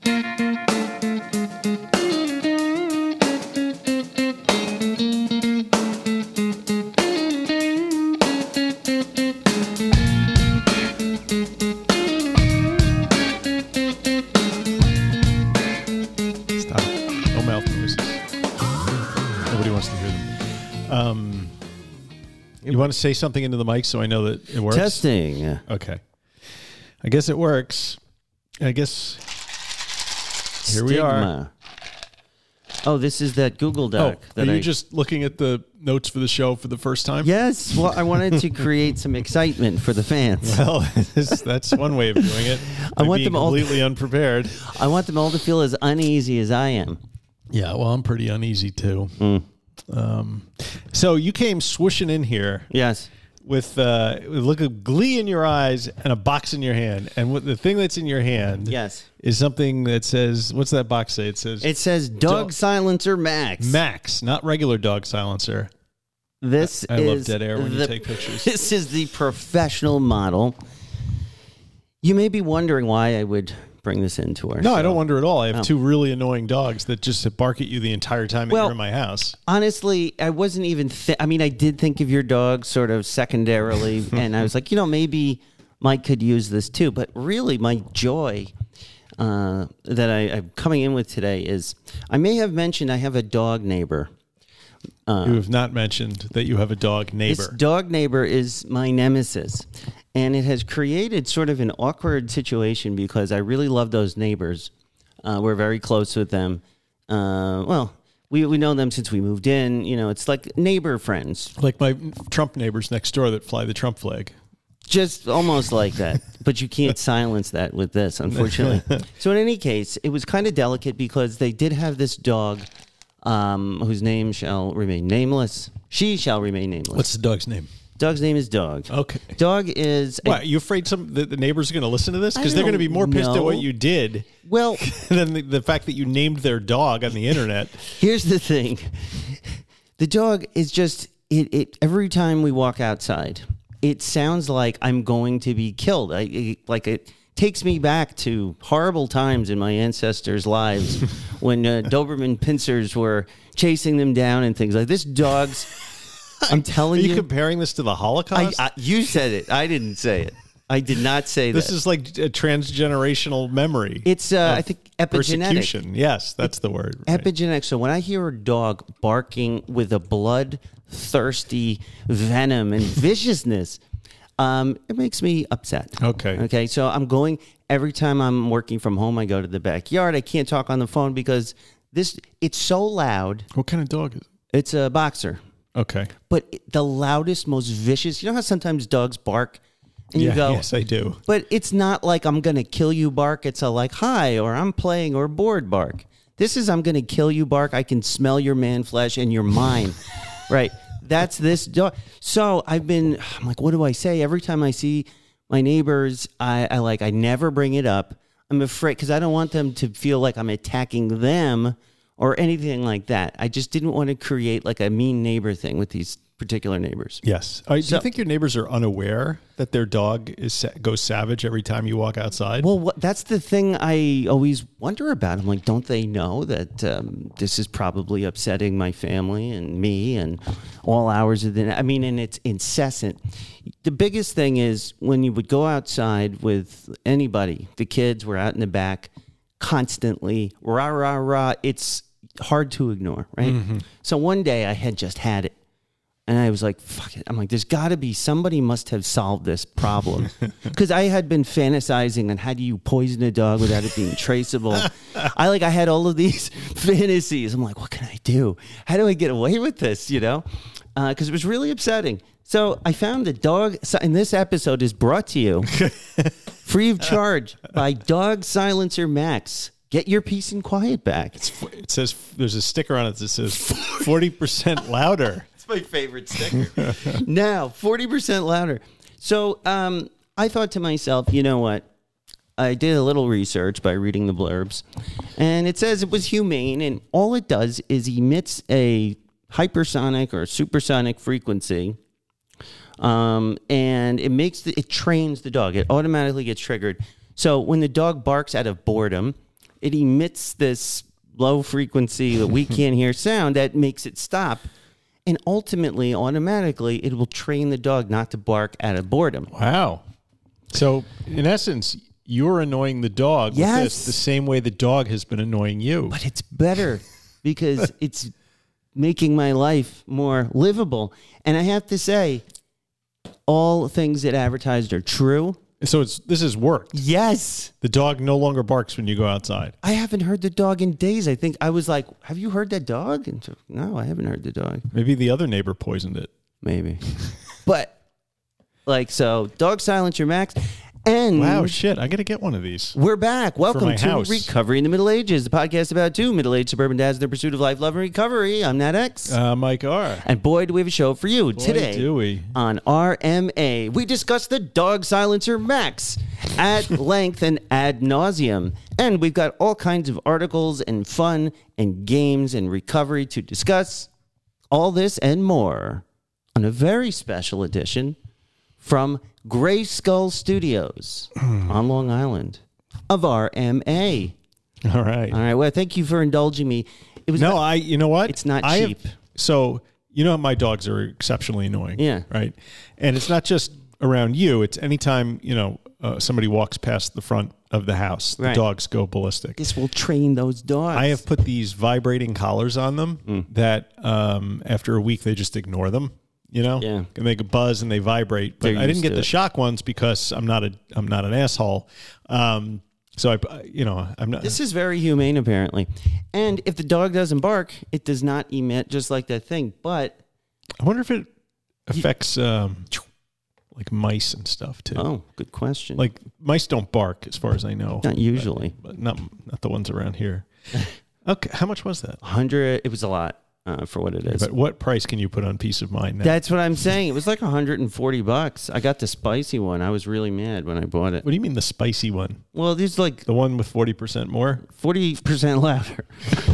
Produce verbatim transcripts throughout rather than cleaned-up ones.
You want to say something into the mic so I know that it works? Testing. Okay. I guess it works. I guess here Stigma. we are. Oh, this is that Google Doc. Oh, that are you I... just looking at the notes for the show for the first time? Yes. Well, I wanted to create some excitement for the fans. Well, that's one way of doing it. I want being them all completely to, unprepared. I want them all to feel as uneasy as I am. Yeah, well, I'm pretty uneasy too. Mm. Um, so you came swooshing in here. Yes. With, uh, with a look of glee in your eyes and a box in your hand. And what the thing that's in your hand yes. is something that says, what's that box say? It says... It says Dog, dog Silencer Max. Max, not regular Dog Silencer. This I, I is... love dead air when the, you take pictures. This is the professional model. You may be wondering why I would... bring this into our No, show. I don't wonder at all. I have oh. two really annoying dogs that just bark at you the entire time well, that you're in my house. Honestly, I wasn't even... Th- I mean, I did think of your dog sort of secondarily, and I was like, you know, maybe Mike could use this too. But really, my joy uh, that I, I'm coming in with today is... I may have mentioned I have a dog neighbor. Uh, you have not mentioned that you have a dog neighbor. This dog neighbor is my nemesis. And it has created sort of an awkward situation because I really love those neighbors. Uh, we're very close with them. Uh, well, we we know them since we moved in. You know, it's like neighbor friends. Like my Trump neighbors next door that fly the Trump flag. Just almost like that. But you can't silence that with this, unfortunately. So in any case, it was kind of delicate because they did have this dog um, whose name shall remain nameless. She shall remain nameless. What's the dog's name? Dog's name is Dog. Okay. Dog is... What, are you afraid some the, the neighbors are going to listen to this? Because they're going to be more pissed know. at what you did well, than the, the fact that you named their dog on the internet. Here's the thing. The dog is just... It, it every time we walk outside, it sounds like I'm going to be killed. I, it, like it takes me back to horrible times in my ancestors' lives when uh, Doberman pincers were chasing them down and things like this. Dog's... I'm telling you. Are you comparing this to the Holocaust? I, I, you said it. I didn't say it. I did not say this that. This is like a transgenerational memory. It's, uh, I think, epigenetic. Persecution. Yes, that's the word. Right. Epigenetic. So when I hear a dog barking with a bloodthirsty venom and viciousness, um, it makes me upset. Okay. Okay. So I'm going, every time I'm working from home, I go to the backyard. I can't talk on the phone because this, it's so loud. What kind of dog is it? It's a boxer. Okay. But the loudest, most vicious, you know how sometimes dogs bark and you yeah, go, yes, I do. But it's not like I'm going to kill you bark. It's a like, hi, or I'm playing or bored bark. This is I'm going to kill you bark. I can smell your man flesh and you're mine. Right. That's this dog. So I've been, I'm like, what do I say? Every time I see my neighbors, I, I like, I never bring it up. I'm afraid because I don't want them to feel like I'm attacking them or anything like that. I just didn't want to create like a mean neighbor thing with these particular neighbors. Yes. Uh, do so, you think your neighbors are unaware that their dog is goes savage every time you walk outside? Well, what, that's the thing I always wonder about. I'm like, don't they know that um, this is probably upsetting my family and me and all hours of the night? I mean, and it's incessant. The biggest thing is when you would go outside with anybody, the kids were out in the back constantly, rah, rah, rah. It's hard to ignore, right? Mm-hmm. So one day I had just had it. And I was like, fuck it. I'm like, there's got to be, somebody must have solved this problem. Because I had been fantasizing on how do you poison a dog without it being traceable. I like, I had all of these fantasies. I'm like, what can I do? How do I get away with this, you know? Because uh, it was really upsetting. So I found the dog, and this episode is brought to you free of charge by Dog Silencer Max. Get your peace and quiet back. It's, it says, there's a sticker on it that says forty percent louder. My favorite sticker. Now, forty percent louder. So um, I thought to myself, you know what? I did a little research by reading the blurbs, and it says it was humane, and all it does is emits a hypersonic or supersonic frequency, um, and it makes the, it trains the dog. It automatically gets triggered. So when the dog barks out of boredom, it emits this low frequency that we can't hear sound that makes it stop. And ultimately, automatically, it will train the dog not to bark out of boredom. Wow. So, in essence, you're annoying the dog Yes. with this the same way the dog has been annoying you. But it's better because it's making my life more livable. And I have to say, all things that advertised are true. So it's this has worked. Yes. The dog no longer barks when you go outside. I haven't heard the dog in days. I think I was like, have you heard that dog? And so, no, I haven't heard the dog. Maybe the other neighbor poisoned it. Maybe. But, like, so, Dog Silencer Max. And Wow, shit. I got to get one of these. we're back. Welcome my to house. Recovery in the Middle Ages, the podcast about two middle-aged suburban dads in their pursuit of life, love, and recovery. I'm Nat X. Uh, Mike R. And boy, do we have a show for you Boy, today. do we. On R M A, we discuss the Dog Silencer Max at length and ad nauseum. And we've got all kinds of articles and fun and games and recovery to discuss. All this and more on a very special edition from Gray Skull Studios on Long Island of R M A. All right. All right. Well, thank you for indulging me. It was No, not- I, you know what? It's not I have- cheap. so, you know, my dogs are exceptionally annoying. Yeah. Right. And it's not just around you. It's anytime, you know, uh, somebody walks past the front of the house, the Right. dogs go ballistic. This will train those dogs. I have put these vibrating collars on them Mm. that um, after a week, they just ignore them. You know, Yeah. They make a buzz and they vibrate. But They're I didn't used get to the it. shock ones because I'm not a I'm not an asshole. Um, so I, you know, I'm not. This is very humane, apparently. And if the dog doesn't bark, it does not emit just like that thing. But, I wonder if it affects um, like mice and stuff too. oh, good question. Like mice don't bark, as far as I know. Not usually. but, but not not the ones around here. Okay, how much was that? one hundred, it was a lot uh, for what it is. But what price can you put on peace of mind now? That's what I'm saying. It was like one hundred forty bucks. I got the spicy one. I was really mad when I bought it. What do you mean the spicy one? Well, there's like The one with forty percent more? forty percent louder.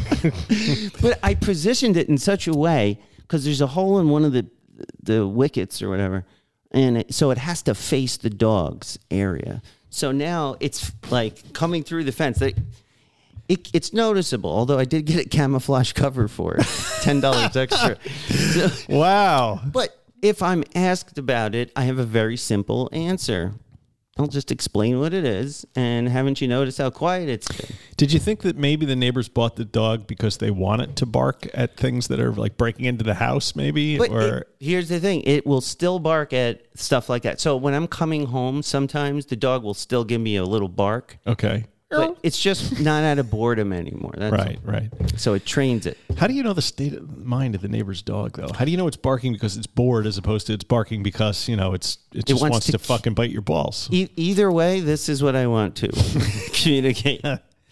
But I positioned it in such a way because there's a hole in one of the the wickets or whatever, and it, so it has to face the dog's area. So now it's like coming through the fence. They, it, it's noticeable, although I did get a camouflage cover for it, ten dollars extra. So, Wow. but if I'm asked about it, I have a very simple answer. I'll just explain what it is, and haven't you noticed how quiet it's been? Did you think that maybe the neighbors bought the dog because they want it to bark at things that are like breaking into the house, maybe? But or it- here's the thing. It will still bark at stuff like that. So when I'm coming home, sometimes the dog will still give me a little bark. okay, But it's just not out of boredom anymore. That's right, right. all. So it trains it. How do you know the state of mind of the neighbor's dog, though? How do you know it's barking because it's bored as opposed to it's barking because, you know, it's it just wants wants, to to, k- fucking bite your balls? E- either way, this is what I want to communicate.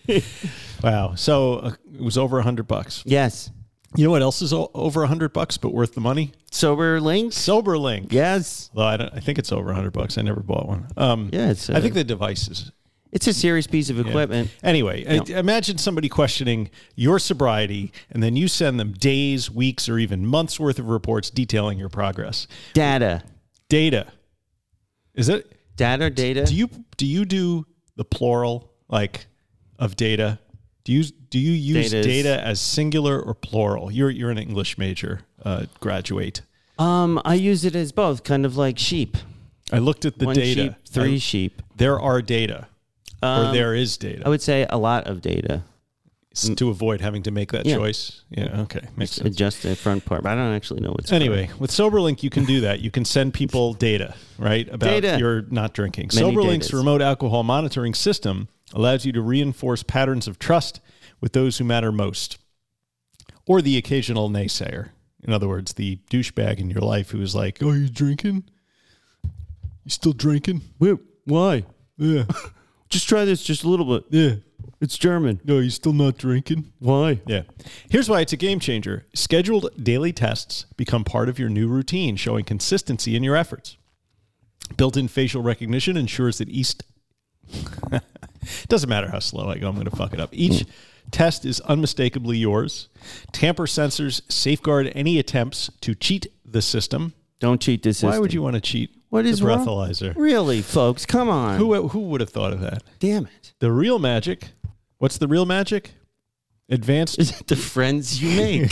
Wow. So uh, it was over a hundred bucks. Yes. You know what else is o- over a hundred bucks but worth the money? Sober links? SoberLink. Yes. Although I, don't, I think it's over a hundred bucks. I never bought one. Um, Yeah, it's, I uh, think the device is. It's a serious piece of equipment. Anyway, No. uh, imagine somebody questioning your sobriety, and then you send them days, weeks, or even months worth of reports detailing your progress. Data. Data. Is it? Data, data. Do you do you do the plural like of data? Do you do you use Data is- data as singular or plural? You're you're an English major uh, graduate. um, I use it as both, kind of like sheep. I looked at the One data. sheep, three I- sheep. there are data, or Um, there is data. I would say a lot of data. S- to avoid having to make that Yeah. choice. Yeah, okay, makes sense. Adjust the front part, but I don't actually know what's Anyway, with SoberLink, you can do that. You can send people data, right, about Data. your not drinking. Many SoberLink's datas. remote alcohol monitoring system allows you to reinforce patterns of trust with those who matter most, or the occasional naysayer. In other words, the douchebag in your life who is like, "Oh, you drinking? You still drinking? Wait, why? Yeah, Just try this just a little bit. yeah. It's German. No, you still not drinking? Why? Yeah. Here's why it's a game changer. Scheduled daily tests become part of your new routine, showing consistency in your efforts. Built-in facial recognition ensures that each... Doesn't matter how slow I go, I'm going to fuck it up. Each test is unmistakably yours. Tamper sensors safeguard any attempts to cheat the system. Don't cheat this system. Why would you want to cheat What the is wrong? breathalyzer? Really, folks? Come on. Who, who would have thought of that? Damn it. The real magic What's the real magic? Advanced Is it the friends you make?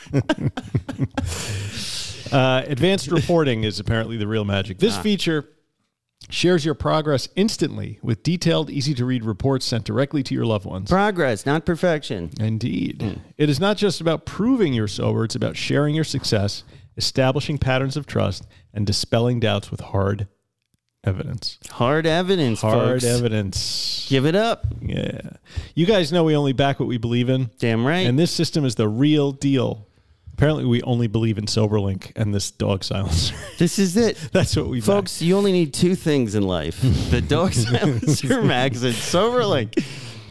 uh, advanced reporting is apparently the real magic. This Ah. feature shares your progress instantly with detailed, easy-to-read reports sent directly to your loved ones. Progress, not perfection. Indeed. It is not just about proving you're sober. It's about sharing your success, establishing patterns of trust, and dispelling doubts with hard evidence. Hard evidence, Hard folks. evidence. Give it up. Yeah. You guys know we only back what we believe in. Damn right. And this system is the real deal. Apparently, we only believe in SoberLink and this dog silencer. This is it. That's what we back. Folks, you only need two things in life. The dog silencer max and SoberLink.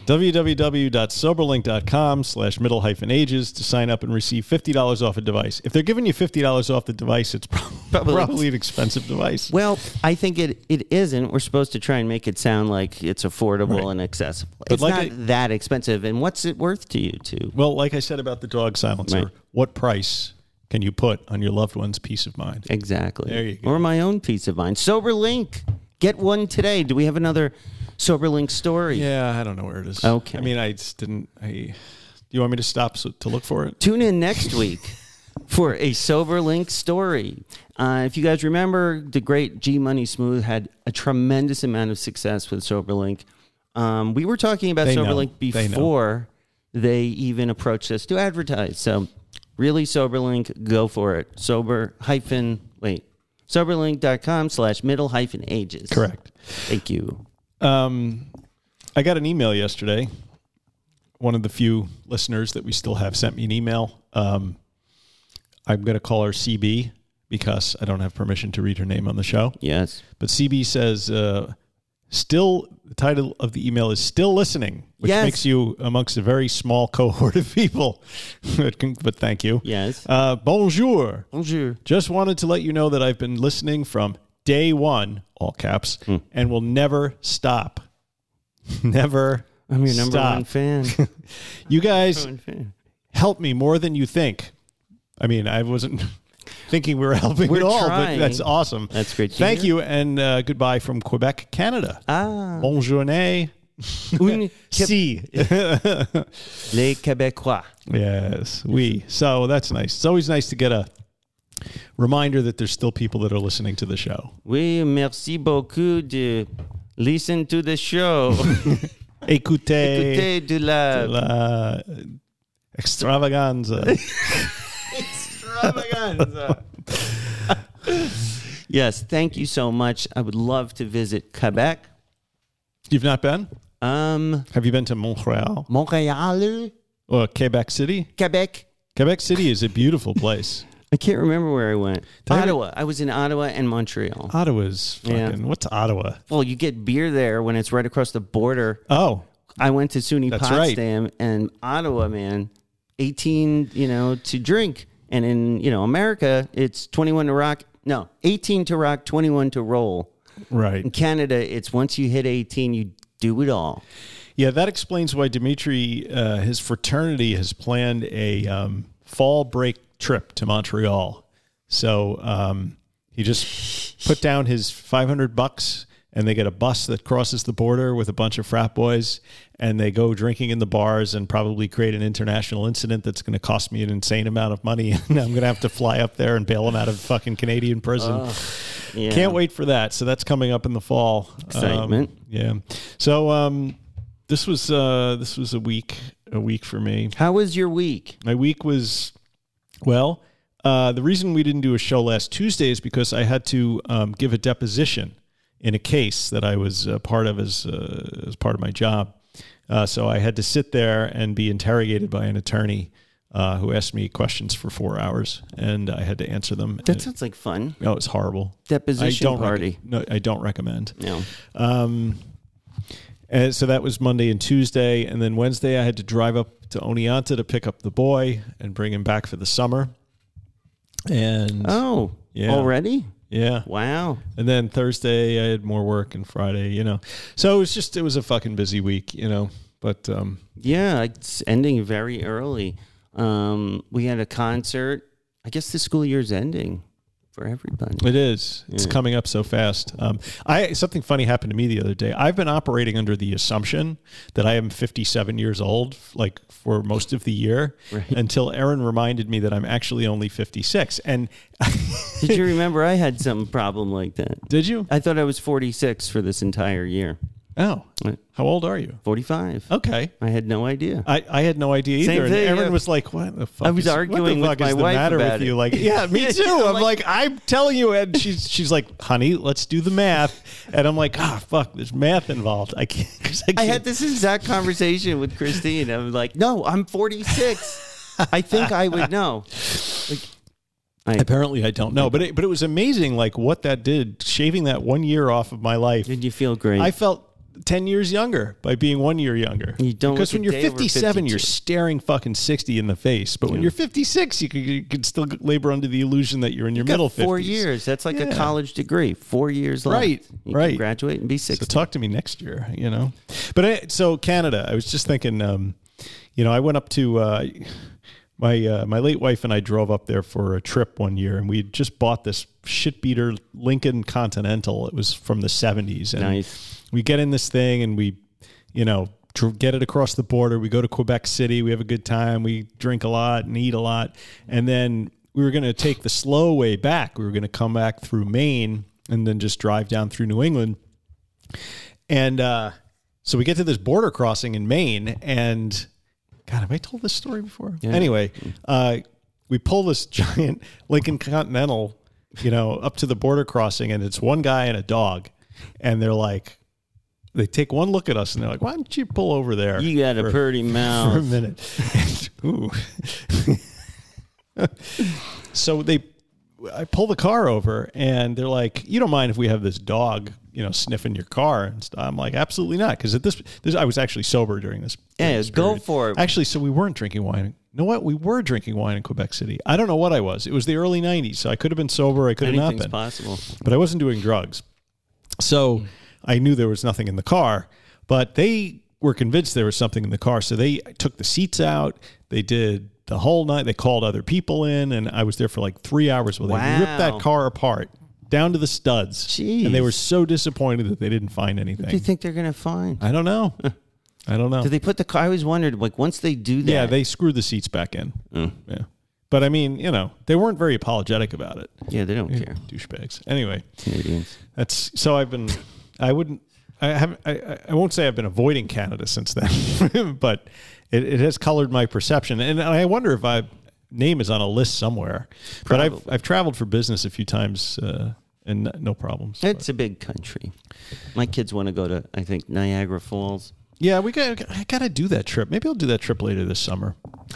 www.soberlink.com slash middle hyphen ages to sign up and receive fifty dollars off a device. If they're giving you fifty dollars off the device, it's probably, Probably. probably an expensive device. Well, I think it, it isn't. We're supposed to try and make it sound like it's affordable Right. and accessible. But It's like not I- that expensive. And what's it worth to you, too? Well, like I said about the dog silencer, Right. what price can you put on your loved one's peace of mind? Exactly. There you go. Or my own peace of mind. SoberLink. Get one today. Do we have another SoberLink story? Yeah, I don't know where it is. Okay. I mean, I just didn't. I. Do you want me to stop so, to look for it? Tune in next week for a SoberLink story. Uh, if you guys remember, the great G Money Smooth had a tremendous amount of success with SoberLink. Um, we were talking about They know. SoberLink They know. before they, even approached us to advertise. So, really, SoberLink, go for it. Sober hyphen wait, soberlink.com slash middle hyphen ages. Correct. Thank you. Um, I got an email yesterday. One of the few listeners that we still have sent me an email. Um, I'm going to call her C B because I don't have permission to read her name on the show. Yes. But C B says, uh, still, the title of the email is Still Listening, which Yes. makes you amongst a very small cohort of people. but, but thank you. Yes. Uh, bonjour. Bonjour. Just wanted to let you know that I've been listening from day one, all caps, Hmm. and will never stop. Never I'm your number stop. one fan. You guys Number one fan. help me more than you think. I mean, I wasn't thinking we were helping We're at all, trying. but that's awesome. That's great to Thank hear. you, and uh, goodbye from Quebec, Canada. Ah. Bonjourné. Un Si. Les Québécois. Yes, we. So that's nice. It's always nice to get a reminder that there's still people that are listening to the show. Oui, merci beaucoup de listen to the show. Écoutez, Écoutez de la... la extravaganza. extravaganza. Yes, thank you so much. I would love to visit Quebec. You've not been? Um, Have you been to Montreal Montréal? or Quebec City? Quebec? Quebec City is a beautiful place. I can't remember where I went. Did I ever- Ottawa. I was in Ottawa and Montreal. Ottawa's fucking. Yeah. What's Ottawa? Well, you get beer there when it's right across the border. Oh, I went to SUNY That's right. Potsdam and Ottawa, man, eighteen, you know, to drink. And in, you know, America, it's twenty-one to rock. No, eighteen to rock, twenty-one to roll. right. In Canada, it's once you hit eighteen, you do it all. Yeah, that explains why Dimitri, uh, his fraternity, has planned a um, fall break trip to Montreal. So um, he just put down his five hundred bucks, and they get a bus that crosses the border with a bunch of frat boys, and they go drinking in the bars and probably create an international incident that's going to cost me an insane amount of money. And I'm going to have to fly up there and bail them out of fucking Canadian prison. Yeah. Can't wait for that. So that's coming up in the fall. Excitement. Um, yeah. So um, this was uh, this was a week a week for me. How was your week? My week was well. Uh, the reason we didn't do a show last Tuesday is because I had to um, give a deposition in a case that I was uh, part of as uh, as part of my job. Uh, so I had to sit there and be interrogated by an attorney uh, who asked me questions for four hours, and I had to answer them. That And- sounds like fun. no, it was horrible. Deposition I don't rec- party. no, I don't recommend. No. Um, and so that was Monday and Tuesday, and then Wednesday I had to drive up to Oneonta to pick up the boy and bring him back for the summer. And Oh, Yeah. already? yeah, Wow. and then Thursday I had more work, and Friday, you know, so it was just it was a fucking busy week, you know. But um, Yeah, it's ending very early. Um, we had a concert. I guess the school year's ending. for everybody. It is. It's Yeah. coming up so fast. Um, I something funny happened to me the other day. I've been operating under the assumption that I am fifty-seven years old, like for most of the year, Right. until Erin reminded me that I'm actually only fifty-six. And Did you remember I had some problem like that? did you? I thought I was forty-six for this entire year. Oh, What? how old are you? forty-five. Okay. I had no idea. I, I had no idea Same either. And thing, Erin yeah. was like, "What the fuck?" I was is, arguing what with the fuck my is the wife matter about with it. you?" Like, yeah, me too. I'm I'm like- like, I'm telling you, and she's she's like, "Honey, let's do the math." And I'm like, "Ah, fuck, there's math involved. I can't." 'cause I, I can't. had this exact conversation with Christine. I was like, no, I'm forty-six. I think I would know. Like, I, Apparently, I don't know, but it, but it was amazing, like what that did, shaving that one year off of my life. did you feel great? I felt ten years younger by being one year younger. You don't because look when a you're day over fifty-seven, you're fifty-two. staring fucking sixty in the face. But when Yeah. you're fifty-six, you can, you can still labor under the illusion that you're in your got middle four fifties. years. That's like Yeah. a college degree. Four years left. Right, You right. Can graduate and be So sixty. talk to me next year, you know. But I, so Canada, I was just thinking, um, you know, I went up to uh, my uh, my late wife and I drove up there for a trip one year, and we had just bought this shitbeater Lincoln Continental. It was from the seventies, and Nice. we get in this thing and we, you know, dr- get it across the border. We go to Quebec City. We have a good time. We drink a lot and eat a lot, and then we were going to take the slow way back. We were going to come back through Maine and then just drive down through New England. And uh, so we get to this border crossing in Maine, and God, have I told this story before? Yeah. Anyway, uh, we pull this giant Lincoln Continental, you know, up to the border crossing, and it's one guy and a dog, and they're like, they take one look at us, and they're like, "Why don't you pull over there? You got a for- pretty for a mouth. minute." Ooh. So they, I pull the car over, and they're like, "You don't mind if we have this dog, you know, sniffing your car?" And stuff. I'm like, "Absolutely not," because at this, this, I was actually sober during this. during Yeah, this go period. for it. Actually, so we weren't drinking wine. You know what? We were drinking wine in Quebec City. I don't know what I was. It was the early nineties, so I could have been sober. I could have not Anything's been, possible. but I wasn't doing drugs. So I knew there was nothing in the car, but they were convinced there was something in the car. So they took the seats out. They did the whole night. They called other people in, and I was there for like three hours where they Wow. ripped that car apart down to the studs. Jeez. And they were so disappointed that they didn't find anything. What do you think they're going to find? I don't know. I don't know. Do they put the car? I always wondered, like, once they do that. Yeah, they screwed the seats back in. Mm. Yeah. But I mean, you know, they weren't very apologetic about it. Yeah, they don't care. Douchebags. Anyway, Canadians. that's so I've been, I wouldn't, I haven't, I, I won't say I've been avoiding Canada since then, but it, it has colored my perception. And I wonder if I name is on a list somewhere, but I've, Probably. I've traveled for business a few times uh, and no problems. It's a big country. My kids want to go to, I think, Niagara Falls. Yeah, we got, I got to do that trip. Maybe I'll do that trip later this summer.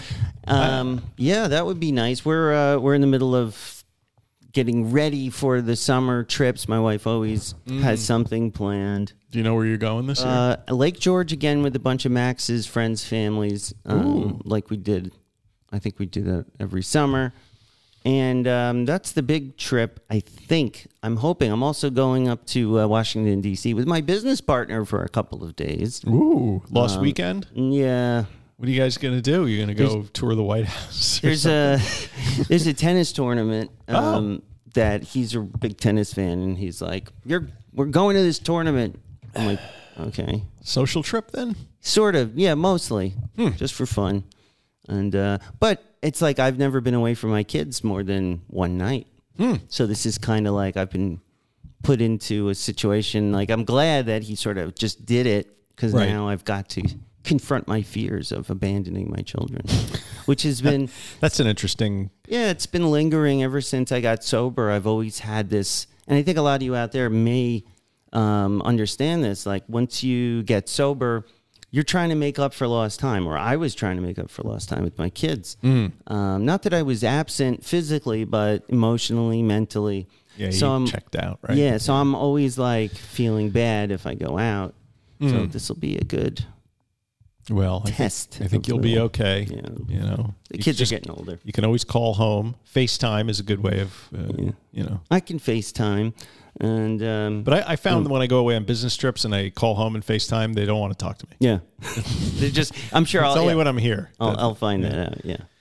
Um, yeah, that would be nice. We're uh, we're in the middle of getting ready for the summer trips. My wife always Mm. has something planned. Do you know where you're going this year? Uh, Lake George again with a bunch of Max's friends, families, um, like we did. I think we do that every summer. And um, that's the big trip, I think. I'm hoping. I'm also going up to uh, Washington, D C with my business partner for a couple of days. Ooh, lost um, weekend? Yeah. What are you guys going to do? You're going to go tour the White House? or There's something? a there's a tennis tournament Oh. um, that he's a big tennis fan, and he's like, "You're we're going to this tournament." I'm like, "Okay." Social trip then? Sort of, yeah, mostly, just for fun, and uh, but it's like I've never been away from my kids more than one night, so this is kind of like I've been put into a situation. Like I'm glad that he sort of just did it because Right. now I've got to confront my fears of abandoning my children, which has been That's an interesting. yeah, it's been lingering ever since I got sober. I've always had this, and I think a lot of you out there may um, understand this. Like once you get sober, you're trying to make up for lost time, or I was trying to make up for lost time with my kids. Mm. Um, not that I was absent physically, but emotionally, mentally. Yeah, so you I'm, checked out, right? Yeah, so I'm always like feeling bad if I go out. So Mm. this will be a good Well, I test. think, I think of you'll be little- okay. Yeah. You know, The You kids just- are getting older. You can always call home. FaceTime is a good way of, uh, Yeah. you know. I can FaceTime, and um, But I, I found that when I go away on business trips and I call home and FaceTime, they don't want to talk to me. yeah, they're just. I'm sure It's I'll. only yeah, when I'm here. I'll, that- I'll find yeah. that out. Yeah,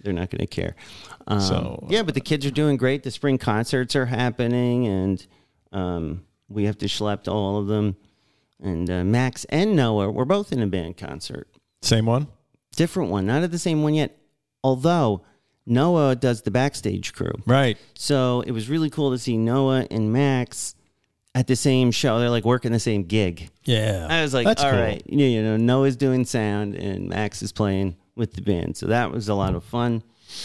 They're not going to care. Um, So, yeah, but the kids are doing great. The spring concerts are happening, and um, we have to schlep to all of them. And uh, Max and Noah were both in a band concert. Same one? Different one, not at the same one yet. Although Noah does the backstage crew. Right. So it was really cool to see Noah and Max at the same show. They're like working the same gig. Yeah. I was like, That's all cool. right. You know, you know, Noah's doing sound and Max is playing with the band. So that was a lot of fun.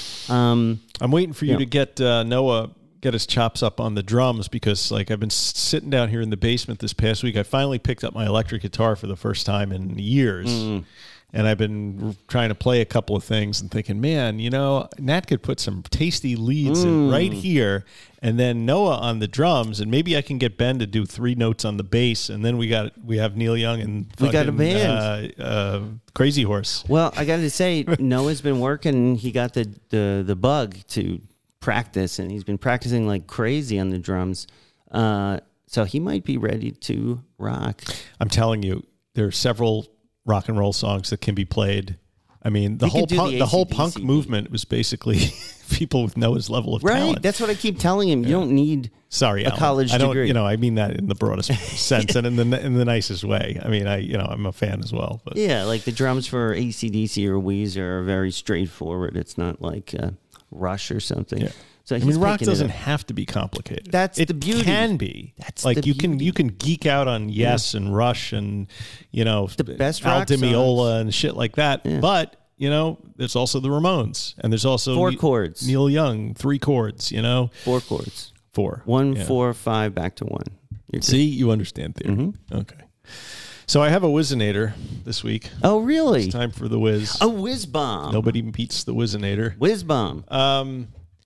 Um, I'm waiting for you Yeah. to get uh, Noah get his chops up on the drums because, like, I've been s- sitting down here in the basement this past week. I finally picked up my electric guitar for the first time in years, Mm. and I've been r- trying to play a couple of things and thinking, man, you know, Nat could put some tasty leads in Mm. right here, and then Noah on the drums, and maybe I can get Ben to do three notes on the bass, and then we got we have Neil Young and We got a fucking, band. uh, uh, Crazy Horse. well, I got to say, Noah's been working. He got the, the, the bug to practice, and he's been practicing like crazy on the drums. Uh, so he might be ready to rock. I'm telling you, there are several rock and roll songs that can be played. I mean, the We could whole do punk, the the whole A C D C punk beat. movement was basically people with Noah's level of Right? talent. That's what I keep telling him. You don't need Sorry, a Alan. college I don't, degree. You know, I mean that in the broadest sense and in the in the nicest way. I mean, I you know, I'm a fan as well. But Yeah, like the drums for A C D C or Weezer are very straightforward. It's not like uh, Rush or something. Yeah. So I he's mean, rock picking it doesn't up. have to be complicated. That's it the beauty. can be. That's like the you can beauty. you can geek out on Yes and Rush and you know The best Al rock Di Meola songs. and shit like that. Yeah. But you know, there's also the Ramones and there's also Four Ne- chords. Neil Young, three chords. You know, Four chords. four, One, Yeah. four, five, back to one. You're good. See, you understand theory. Mm-hmm. Okay. So I have a Whizzinator this week. Oh, really? It's time for the Whiz. A whiz bomb. Nobody beats the Whizzinator. Whiz bomb. Um,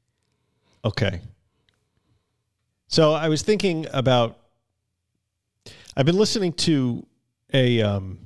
okay. So I was thinking about. I've been listening to a um,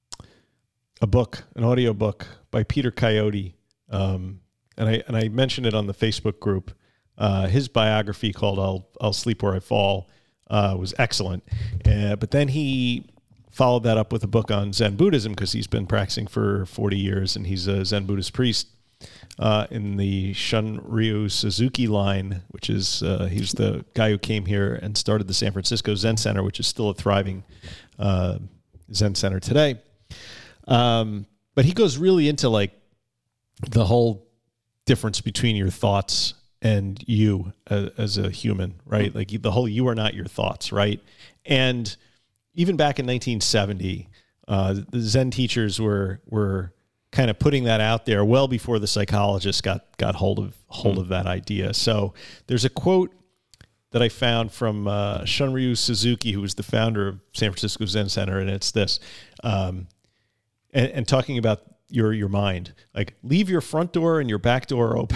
a book, an audio book by Peter Coyote, um, and I and I mentioned it on the Facebook group. Uh, his biography called "I'll I'll Sleep Where I Fall" uh, was excellent, uh, but then he followed that up with a book on Zen Buddhism because he's been practicing for forty years and he's a Zen Buddhist priest. Uh, in the Shunryu Suzuki line, which is uh, he's the guy who came here and started the San Francisco Zen Center, which is still a thriving uh, Zen Center today. Um, but he goes really into like the whole difference between your thoughts and you as, as a human, right? Like the whole you are not your thoughts, right? And even back in nineteen seventy, uh, the Zen teachers were were kind of putting that out there well before the psychologists got got hold of hold of that idea. So there's a quote that I found from uh, Shunryu Suzuki, who was the founder of San Francisco Zen Center, and it's this, um, and, and talking about your your mind, like leave your front door and your back door open.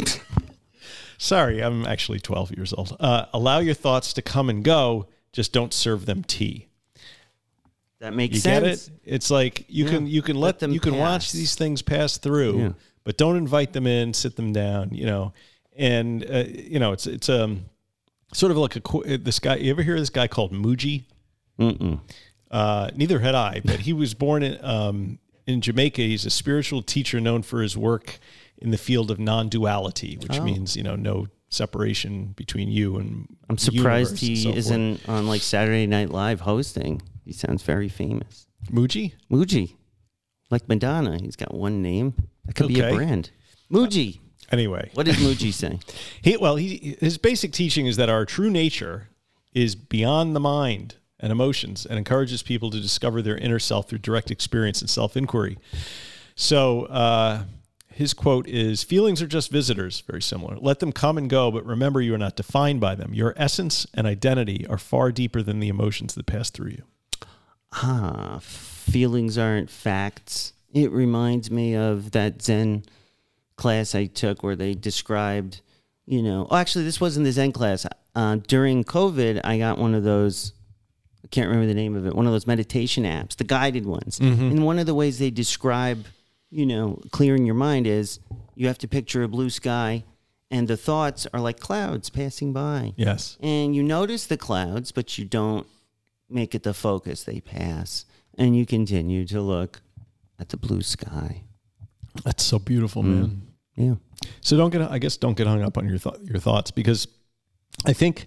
Sorry, I'm actually twelve years old. Uh, allow your thoughts to come and go, just don't serve them tea. That makes You sense. get it? It's like you Yeah. can you can Let let, them you can watch pass. these things pass through, Yeah. but don't invite them in, sit them down, you know. And uh, you know, it's it's um sort of like a qu- this guy. You ever hear of this guy called Muji? Mm-mm. Uh, neither had I, but he was born in um, in Jamaica. He's a spiritual teacher known for his work in the field of non-duality, which Oh. means you know no separation between you and I'm the surprised universe and he so forth. isn't on like Saturday Night Live hosting. He sounds very famous. Muji. Muji. Like Madonna. He's got one name. That could be a Okay. brand. Muji. Anyway, What does Muji say? He, well, he, his basic teaching is that our true nature is beyond the mind and emotions and encourages people to discover their inner self through direct experience and self-inquiry. So uh, his quote is, feelings are just visitors, very similar. Let them come and go, but remember you are not defined by them. Your essence and identity are far deeper than the emotions that pass through you. Ah, feelings aren't facts. It reminds me of that Zen class I took where they described, you know, oh, actually, this wasn't the Zen class. Uh, during COVID, I got one of those, I can't remember the name of it, one of those meditation apps, the guided ones. And one of the ways they describe, you know, clearing your mind is you have to picture a blue sky and the thoughts are like clouds passing by. Yes. And you notice the clouds, but you don't make it the focus. They pass. And you continue to look at the blue sky. That's so beautiful, man. Yeah. So don't get, I guess, don't get hung up on your th- your thoughts, because I think,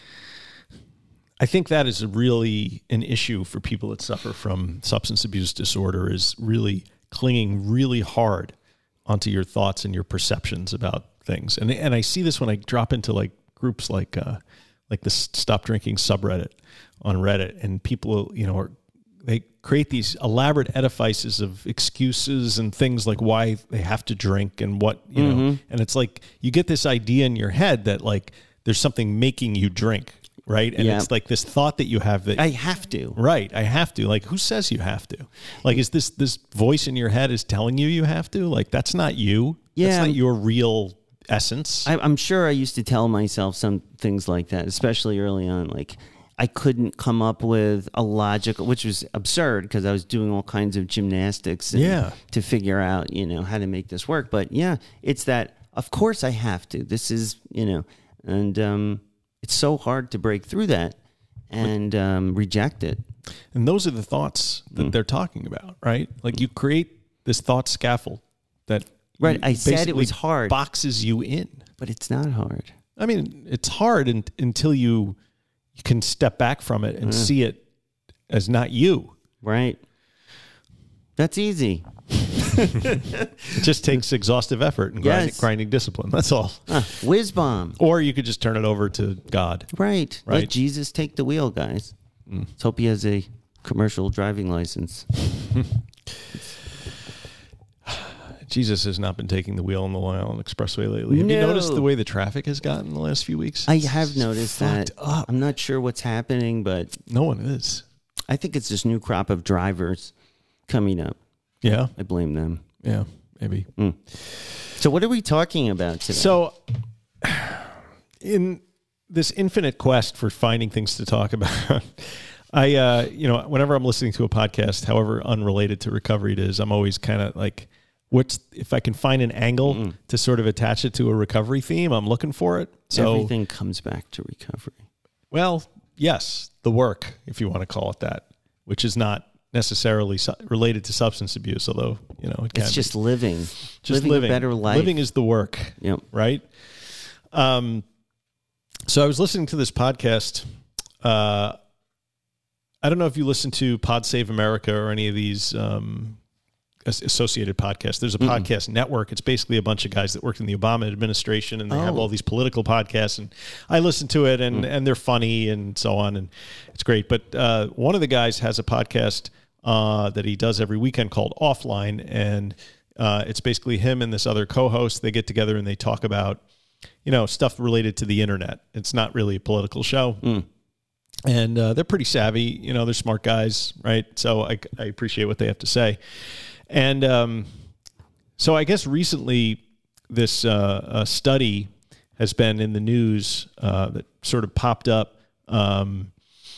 I think that is really an issue for people that suffer from substance abuse disorder, is really clinging really hard onto your thoughts and your perceptions about things. And and I see this when I drop into like groups like uh, like the Stop Drinking subreddit on Reddit, and people, you know, are, they create these elaborate edifices of excuses and things like why they have to drink and what, you mm-hmm. know, and it's like you get this idea in your head that like there's something making you drink, right? And yeah. it's like this thought that you have that I have to. Right, I have to. Like, who says you have to? Like, is this this voice in your head is telling you you have to? Like, that's not you. Yeah. That's not your real essence. I, I'm sure I used to tell myself some things like that, especially early on, like I couldn't come up with a logical, which was absurd because I was doing all kinds of gymnastics and, yeah. to figure out, you know, how to make this work. But yeah, it's that, of course I have to. This is, you know, and um, it's so hard to break through that and um, reject it. And those are the thoughts that mm. they're talking about, right? Like you create this thought scaffold that right. I said it was hard. Boxes you in. But it's not hard. I mean, it's hard in, until you... you can step back from it and mm. see it as not you. Right. That's easy. It just takes exhaustive effort and grinding, yes. grinding discipline. That's all. Uh, whiz bomb. Or you could just turn it over to God. Right. Right. Let Jesus take the wheel, guys. Mm. Let's hope he has a commercial driving license. Jesus has not been taking the wheel on the Long Island Expressway lately. Have no. you noticed the way the traffic has gotten in the last few weeks? I have noticed that. Up. I'm not sure what's happening, but... no one is. I think it's this new crop of drivers coming up. Yeah? I blame them. Yeah, maybe. Mm. So what are we talking about today? So, in this infinite quest for finding things to talk about... I, uh, you know, whenever I'm listening to a podcast, however unrelated to recovery it is, I'm always kind of like... what's if I can find an angle mm-mm. to sort of attach it to a recovery theme, I'm looking for it. So everything comes back to recovery. Well, yes, the work, if you want to call it that, which is not necessarily su- related to substance abuse, although, you know, it can it's just be. living, just living, living a better life. Living is the work. Yep. Right. Um. So I was listening to this podcast. Uh, I don't know if you listen to Pod Save America or any of these. Um, associated podcasts. There's a Mm-mm. podcast network. It's basically a bunch of guys that worked in the Obama administration, and they oh. have all these political podcasts, and I listen to it, and, mm. and they're funny and so on, and it's great. But uh, one of the guys has a podcast uh, that he does every weekend called Offline, and uh, it's basically him and this other co-host. They get together and they talk about, you know, stuff related to the internet. It's not really a political show. Mm. And uh, they're pretty savvy. You know, they're smart guys, right? So I, I appreciate what they have to say. And um, so I guess recently this uh, uh, study has been in the news uh, that sort of popped up um,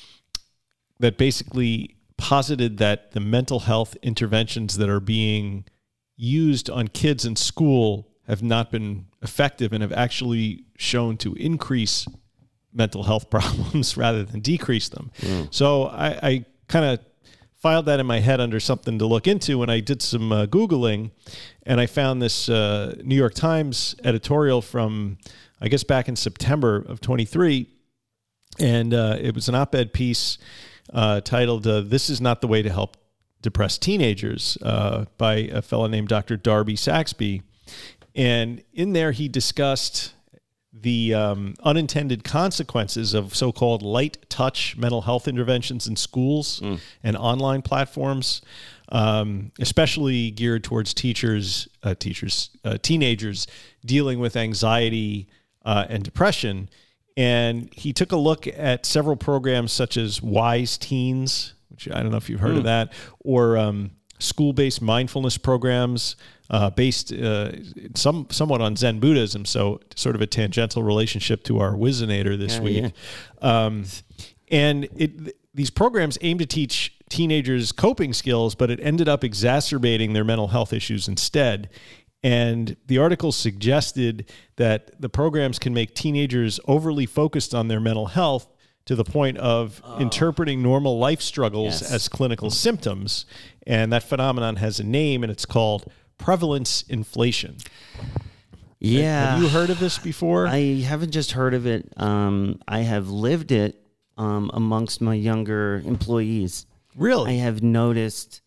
that basically posited that the mental health interventions that are being used on kids in school have not been effective and have actually shown to increase mental health problems rather than decrease them. Mm. So I, I kind of filed that in my head under something to look into, and I did some uh, Googling, and I found this uh, New York Times editorial from, I guess, back in September of twenty-three, and uh, it was an op-ed piece uh, titled, uh, This is Not the Way to Help Depressed Teenagers, uh, by a fellow named Doctor Darby Saxby. And in there, he discussed the um, unintended consequences of so-called light touch mental health interventions in schools mm. and online platforms, um, especially geared towards teachers, uh, teachers, uh, teenagers dealing with anxiety uh, and depression. And he took a look at several programs such as Wise Teens, which I don't know if you've heard mm. of that, or um, school-based mindfulness programs, Uh, based uh, some somewhat on Zen Buddhism, so sort of a tangential relationship to our Wizinator this yeah, week. Yeah. Um, and it, these programs aim to teach teenagers coping skills, but it ended up exacerbating their mental health issues instead. And the article suggested that the programs can make teenagers overly focused on their mental health to the point of oh. interpreting normal life struggles yes. as clinical symptoms. And that phenomenon has a name, and it's called prevalence inflation. Yeah. Have you heard of this before? I haven't just heard of it. Um, I have lived it um, amongst my younger employees. Really? I have noticed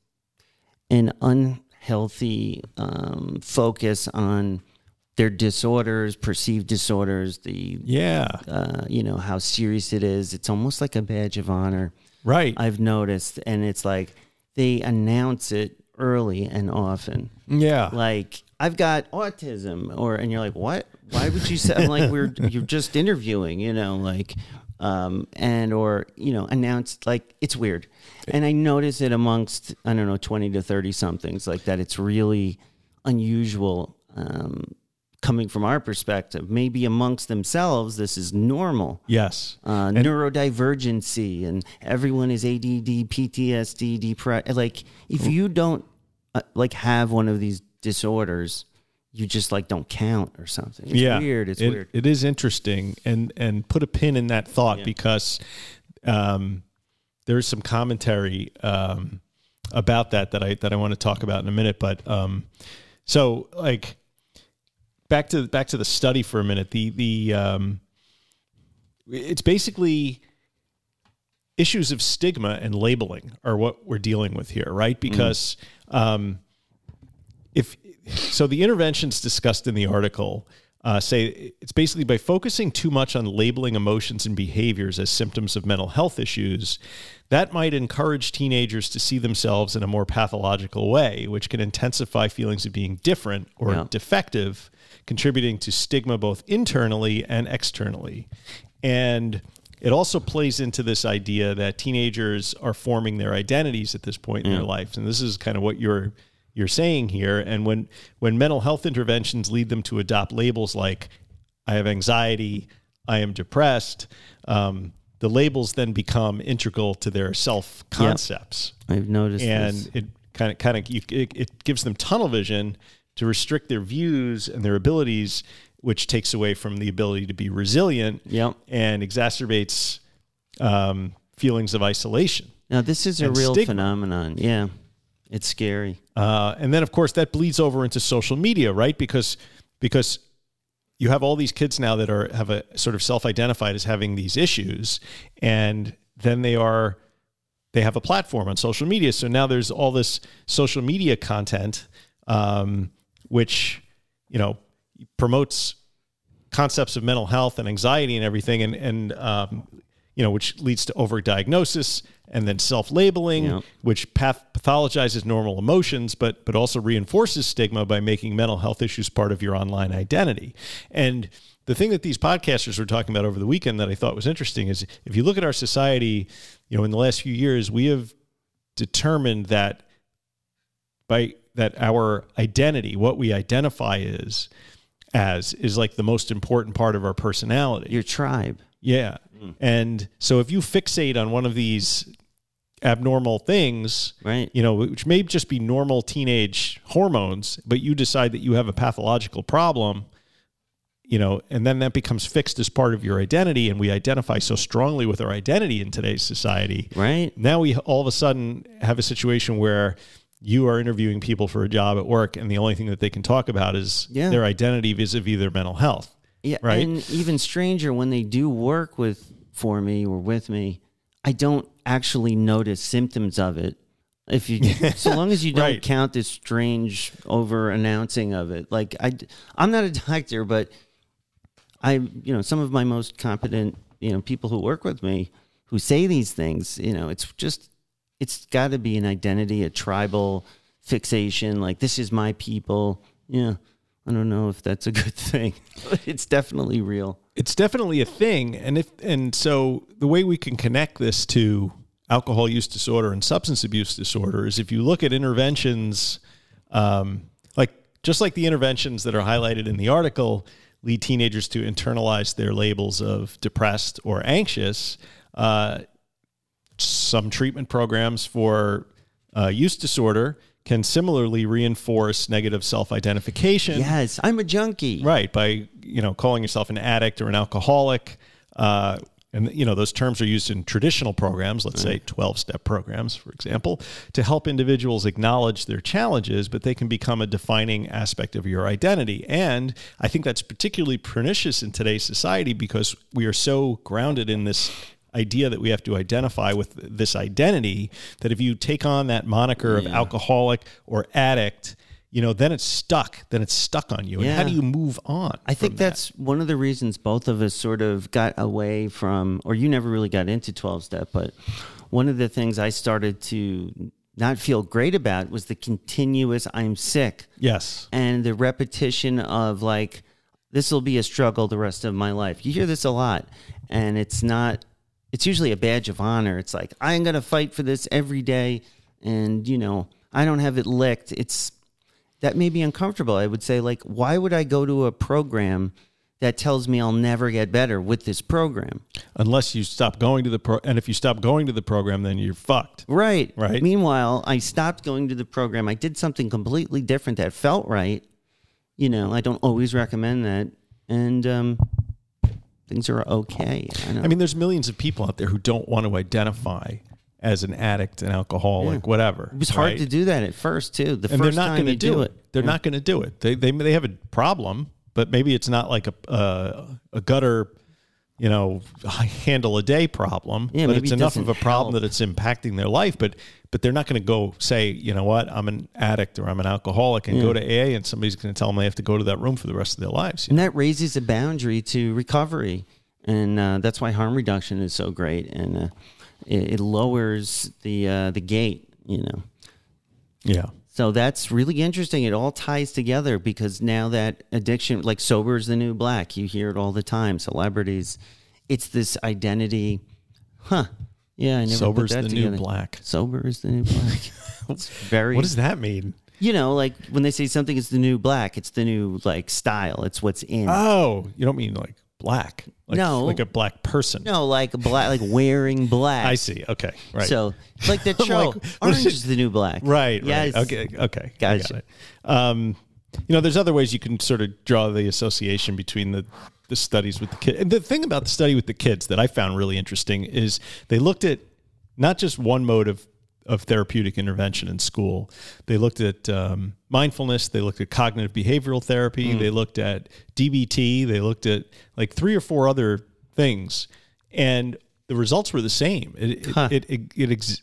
an unhealthy um, focus on their disorders, perceived disorders, the yeah. uh, you know, how serious it is. It's almost like a badge of honor. Right. I've noticed, and it's like they announce it early and often. Yeah. Like, I've got autism, or and you're like, what? Why would you say? I'm like, we're you're just interviewing, you know, like, um, and or you know, announce like it's weird, and I notice it amongst I don't know twenty to thirty somethings like that. It's really unusual. Um, coming from our perspective, maybe amongst themselves, this is normal. Yes. Uh, neurodivergency, and everyone is A D D, P T S D, depression. Like, if you don't uh, like have one of these disorders, you just like don't count or something. It's yeah. weird. It's it, weird. It is interesting, and and put a pin in that thought Yeah. because um, there's some commentary um, about that that I that I want to talk about in a minute. But um, so like. Back to back to the study for a minute. The the um, it's basically issues of stigma and labeling are what we're dealing with here, right? Because mm. um, if so, the interventions discussed in the article uh, say it's basically by focusing too much on labeling emotions and behaviors as symptoms of mental health issues, that might encourage teenagers to see themselves in a more pathological way, which can intensify feelings of being different or yeah. defective, contributing to stigma both internally and externally. And it also plays into this idea that teenagers are forming their identities at this point in yeah. their lives. And this is kind of what you're you're saying here. And when when mental health interventions lead them to adopt labels like I have anxiety, I am depressed, um, the labels then become integral to their self-concepts. Yep. I've noticed and this. it kind of kind of it, it gives them tunnel vision to restrict their views and their abilities, which takes away from the ability to be resilient Yep. and exacerbates um, feelings of isolation. Now, this is a and real stigma. phenomenon. Yeah, it's scary. Uh, and then, of course, that bleeds over into social media, right? Because because you have all these kids now that are have a sort of self-identified as having these issues, and then they are they have a platform on social media. So now there's all this social media content, um, which you know promotes concepts of mental health and anxiety and everything, and and um, you know which leads to overdiagnosis and then self-labeling, Yep. which path- pathologizes normal emotions, but but also reinforces stigma by making mental health issues part of your online identity. And the thing that these podcasters were talking about over the weekend that I thought was interesting is if you look at our society, you know, in the last few years, we have determined that by that our identity, what we identify is as, is like the most important part of our personality. Your tribe. Yeah. Mm. And so if you fixate on one of these abnormal things, right? You know, which may just be normal teenage hormones, but you decide that you have a pathological problem, you know, and then that becomes fixed as part of your identity, and we identify so strongly with our identity in today's society. Right. Now we all of a sudden have a situation where you are interviewing people for a job at work, and the only thing that they can talk about is yeah. their identity vis-a-vis their mental health. Yeah, right. And even stranger, when they do work with for me or with me, I don't actually notice symptoms of it. If you, so long as you don't right. count this strange over announcing of it, like I, I'm not a doctor, but I, you know, some of my most competent, you know, people who work with me who say these things, you know, it's just, it's got to be an identity, a tribal fixation. Like, this is my people. Yeah. I don't know if that's a good thing, but it's definitely real. It's definitely a thing. And if, and so the way we can connect this to alcohol use disorder and substance abuse disorder is if you look at interventions, um, like just like the interventions that are highlighted in the article lead teenagers to internalize their labels of depressed or anxious, uh, some treatment programs for uh, use disorder can similarly reinforce negative self-identification. Yes, I'm a junkie. Right, by, you know, calling yourself an addict or an alcoholic, uh, And, you know, those terms are used in traditional programs, let's say twelve-step programs, for example, to help individuals acknowledge their challenges, but they can become a defining aspect of your identity. And I think that's particularly pernicious in today's society because we are so grounded in this idea that we have to identify with this identity that if you take on that moniker of Yeah. alcoholic or addict, you know, then it's stuck. Then it's stuck on you. And Yeah. how do you move on? I think from that? that's one of the reasons both of us sort of got away from, or you never really got into twelve-step, but one of the things I started to not feel great about was the continuous I'm sick Yes. and the repetition of like, this will be a struggle the rest of my life. You hear this a lot, and it's not, it's usually a badge of honor. It's like, I'm going to fight for this every day, and, you know, I don't have it licked. It's, that made me uncomfortable. I would say, like, why would I go to a program that tells me I'll never get better with this program? Unless you stop going to the pro, and if you stop going to the program, then you're fucked. Right. Right. Meanwhile, I stopped going to the program. I did something completely different that felt right. You know, I don't always recommend that. And um, things are okay. I, know. I mean, there's millions of people out there who don't want to identify as an addict, an alcoholic, Yeah. whatever. It was hard right? to do that at first, too. The and first they're not time going to you do, do it. it. They're Yeah. not going to do it. They they they have a problem, but maybe it's not like a uh, a gutter, you know, handle a day problem. Yeah, but maybe it's it enough of a doesn't problem help. that it's impacting their life. But but they're not going to go say, you know what, I'm an addict or I'm an alcoholic and Yeah. go to A A, and somebody's going to tell them they have to go to that room for the rest of their lives. you And know? that raises a boundary to recovery. And uh, that's why harm reduction is so great. And uh, it, it lowers the uh, the gate, you know. Yeah. So that's really interesting. It all ties together because now that addiction, like sober is the new black, you hear it all the time. Celebrities, it's this identity. Huh. Yeah, I never Sober's put that the together. new black. Sober is the new black. It's very. What does that mean? You know, like when they say something is the new black, it's the new like style. It's what's in. Oh, you don't mean like black? Like, No. like a black person. no, like black, like wearing black. I see. Okay, right. So, like the I'm show, like, what Orange is it? is the new black. Right. Yes. Right. Okay. Okay. I Gotcha. got it. Um, you know, there's other ways you can sort of draw the association between the the studies with the kids. And the thing about the study with the kids that I found really interesting is they looked at not just one mode of of therapeutic intervention in school. They looked at um, mindfulness. They looked at cognitive behavioral therapy. They looked at D B T. They looked at like three or four other things, and the results were the same. It it, Huh. it, it, it ex-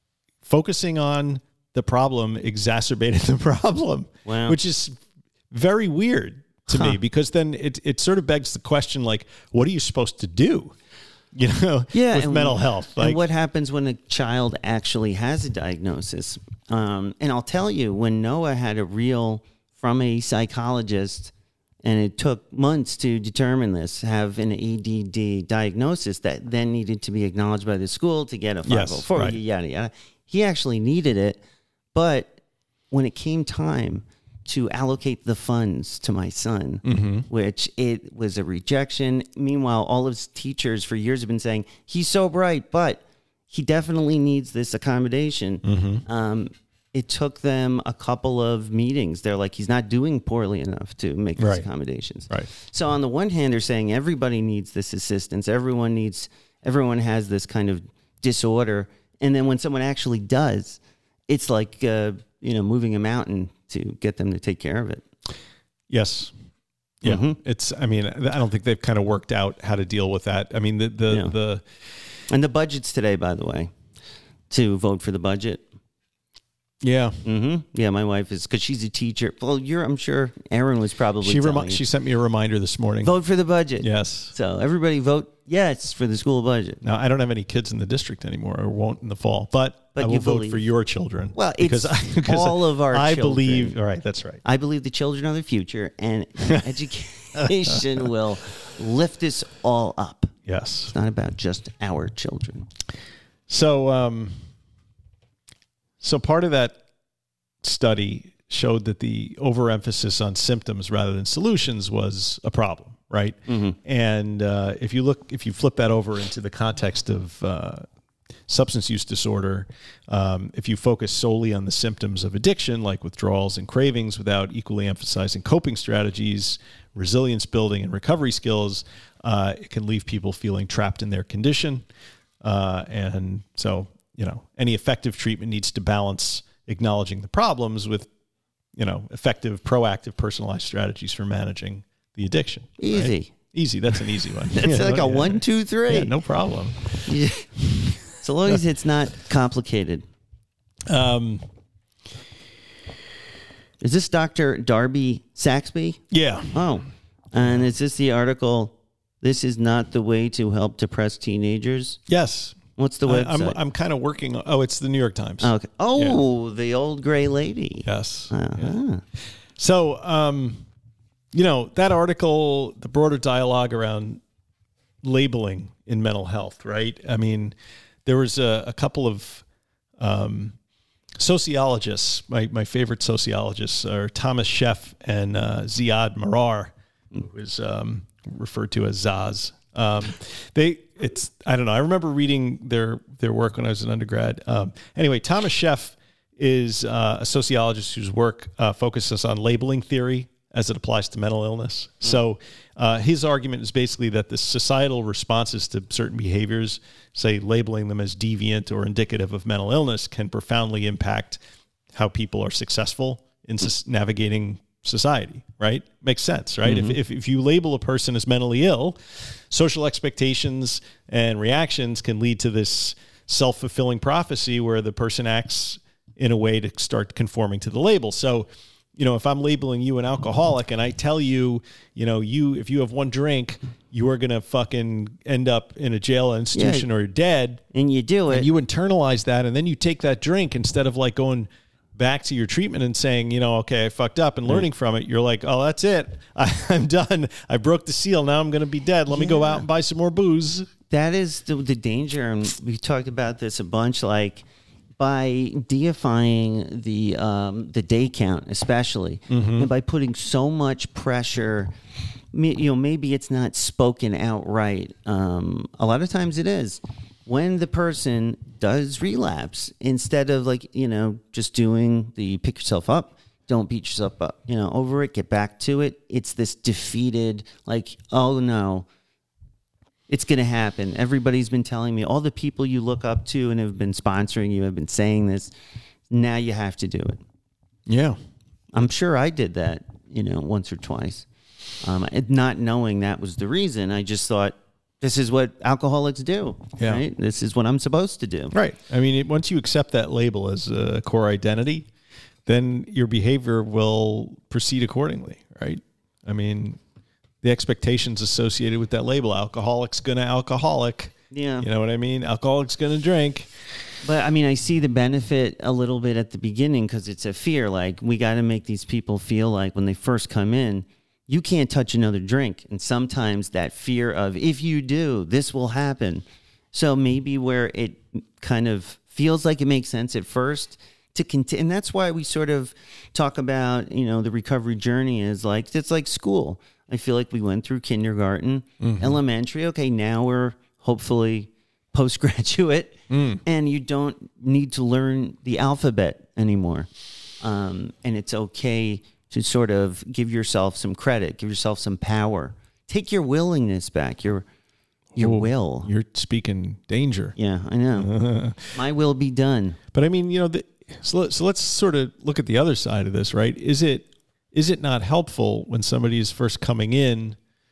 focusing on the problem exacerbated the problem, Wow. which is very weird to Huh. me because then it it sort of begs the question like, what are you supposed to do? You know, Yeah, with and- mental health. Like, and what happens when a child actually has a diagnosis? Um, and I'll tell you, when Noah had a real, from a psychologist, and it took months to determine this, have an A D D diagnosis that then needed to be acknowledged by the school to get a Yes, five oh four, right. yada, yada. He actually needed it. But when it came time to allocate the funds to my son, Mm-hmm. which it was a rejection. Meanwhile, all of his teachers for years have been saying, he's so bright, but he definitely needs this accommodation. Mm-hmm. Um, it took them a couple of meetings. They're like, he's not doing poorly enough to make these Right. accommodations. Right. So on the one hand, they're saying everybody needs this assistance. Everyone needs, everyone has this kind of disorder. And then when someone actually does, it's like, uh, you know, moving a mountain to get them to take care of it. Yes. Yeah. Mhm. It's, I mean, I don't think they've kind of worked out how to deal with that. I mean, the, the, Yeah. the, And the budget's today, by the way, to vote for the budget. yeah. Mm-hmm. Yeah, my wife is, because she's a teacher. Well, you're, I'm sure Erin was probably She, telling remi- you. she sent me a reminder this morning. Vote for the budget. Yes. So everybody vote yes for the school budget. Now, I don't have any kids in the district anymore, or won't in the fall, but, But I will you vote believe- for your children. Well, because it's I, because all of our I children. believe, all right, that's right. I believe the children are the future, and education will lift us all up. Yes. It's not about just our children. So, um, so part of that study showed that the overemphasis on symptoms rather than solutions was a problem, right? Mm-hmm. And uh, if you look, if you flip that over into the context of uh, substance use disorder, um, if you focus solely on the symptoms of addiction, like withdrawals and cravings, without equally emphasizing coping strategies, resilience building, and recovery skills, uh, it can leave people feeling trapped in their condition. Uh, and so, you know, any effective treatment needs to balance acknowledging the problems with, you know, effective, proactive, personalized strategies for managing the addiction. Easy. Right? Easy. That's an easy one. It's yeah, like no, a yeah. one, two, three. Yeah, no problem. Yeah. So long as it's not complicated. Um, Is this Doctor Darby Saxby? yeah. Oh, and is this the article, "This is not the way to help depressed teenagers"? Yes. What's the I, website? I'm, I'm kind of working on, oh, it's the New York Times. Oh, okay. Oh, yeah. The old gray lady. Yes. Uh-huh. Yeah. So, um, you know, that article, the broader dialogue around labeling in mental health, right? I mean, there was a, a couple of um, sociologists, my, my favorite sociologists are Thomas Sheff and uh, Ziad Marar, who is um, referred to as Zaz. Um, they, it's, I don't know. I remember reading their, their work when I was an undergrad. Um, anyway, Thomas Sheff is uh, a sociologist whose work uh, focuses on labeling theory as it applies to mental illness. Mm. So uh, his argument is basically that the societal responses to certain behaviors, say labeling them as deviant or indicative of mental illness, can profoundly impact how people are successful in mm. navigating society, right? Makes sense, right? Mm-hmm. If, if if you label a person as mentally ill, social expectations and reactions can lead to this self-fulfilling prophecy where the person acts in a way to start conforming to the label. So, you know, if I'm labeling you an alcoholic and I tell you, you know, you if you have one drink, you are going to fucking end up in a jail institution yeah. or you're dead. And you do it. And you internalize that, and then you take that drink instead of like going back to your treatment and saying, you know, okay, I fucked up and learning from it. You're like, oh, that's it. I, I'm done. I broke the seal. Now I'm going to be dead. Let yeah. me go out and buy some more booze. That is the, the danger. And we talked about this a bunch, like by deifying the, um, the day count, especially, mm-hmm. and by putting so much pressure, you know, maybe it's not spoken outright. Um, a lot of times it is. When the person does relapse, instead of like, you know, just doing the pick yourself up, don't beat yourself up, you know, over it, get back to it. It's this defeated, like, oh no, it's going to happen. Everybody's been telling me, all the people you look up to and have been sponsoring you have been saying this. Now you have to do it. Yeah. I'm sure I did that, you know, once or twice. Um, not knowing that was the reason, I just thought, this is what alcoholics do, yeah. right? This is what I'm supposed to do. Right. I mean, it, once you accept that label as a core identity, then your behavior will proceed accordingly, right? I mean, the expectations associated with that label, alcoholic's going to alcoholic. Yeah. You know what I mean? Alcoholic's going to drink. But, I mean, I see the benefit a little bit at the beginning because it's a fear. Like, we got to make these people feel like when they first come in, you can't touch another drink. And sometimes that fear of, if you do, this will happen. So maybe where it kind of feels like it makes sense at first to continue. And that's why we sort of talk about, you know, the recovery journey is like, it's like school. I feel like we went through kindergarten, mm-hmm. elementary. Okay, now we're hopefully postgraduate. Mm. And you don't need to learn the alphabet anymore. Um, and it's okay to sort of give yourself some credit, give yourself some power. Take your willingness back, your your Ooh, will. You're speaking danger. Yeah, I know. My will be done. But I mean, you know, the, so, let, so let's sort of look at the other side of this, right? Is it is it not helpful when somebody is first coming in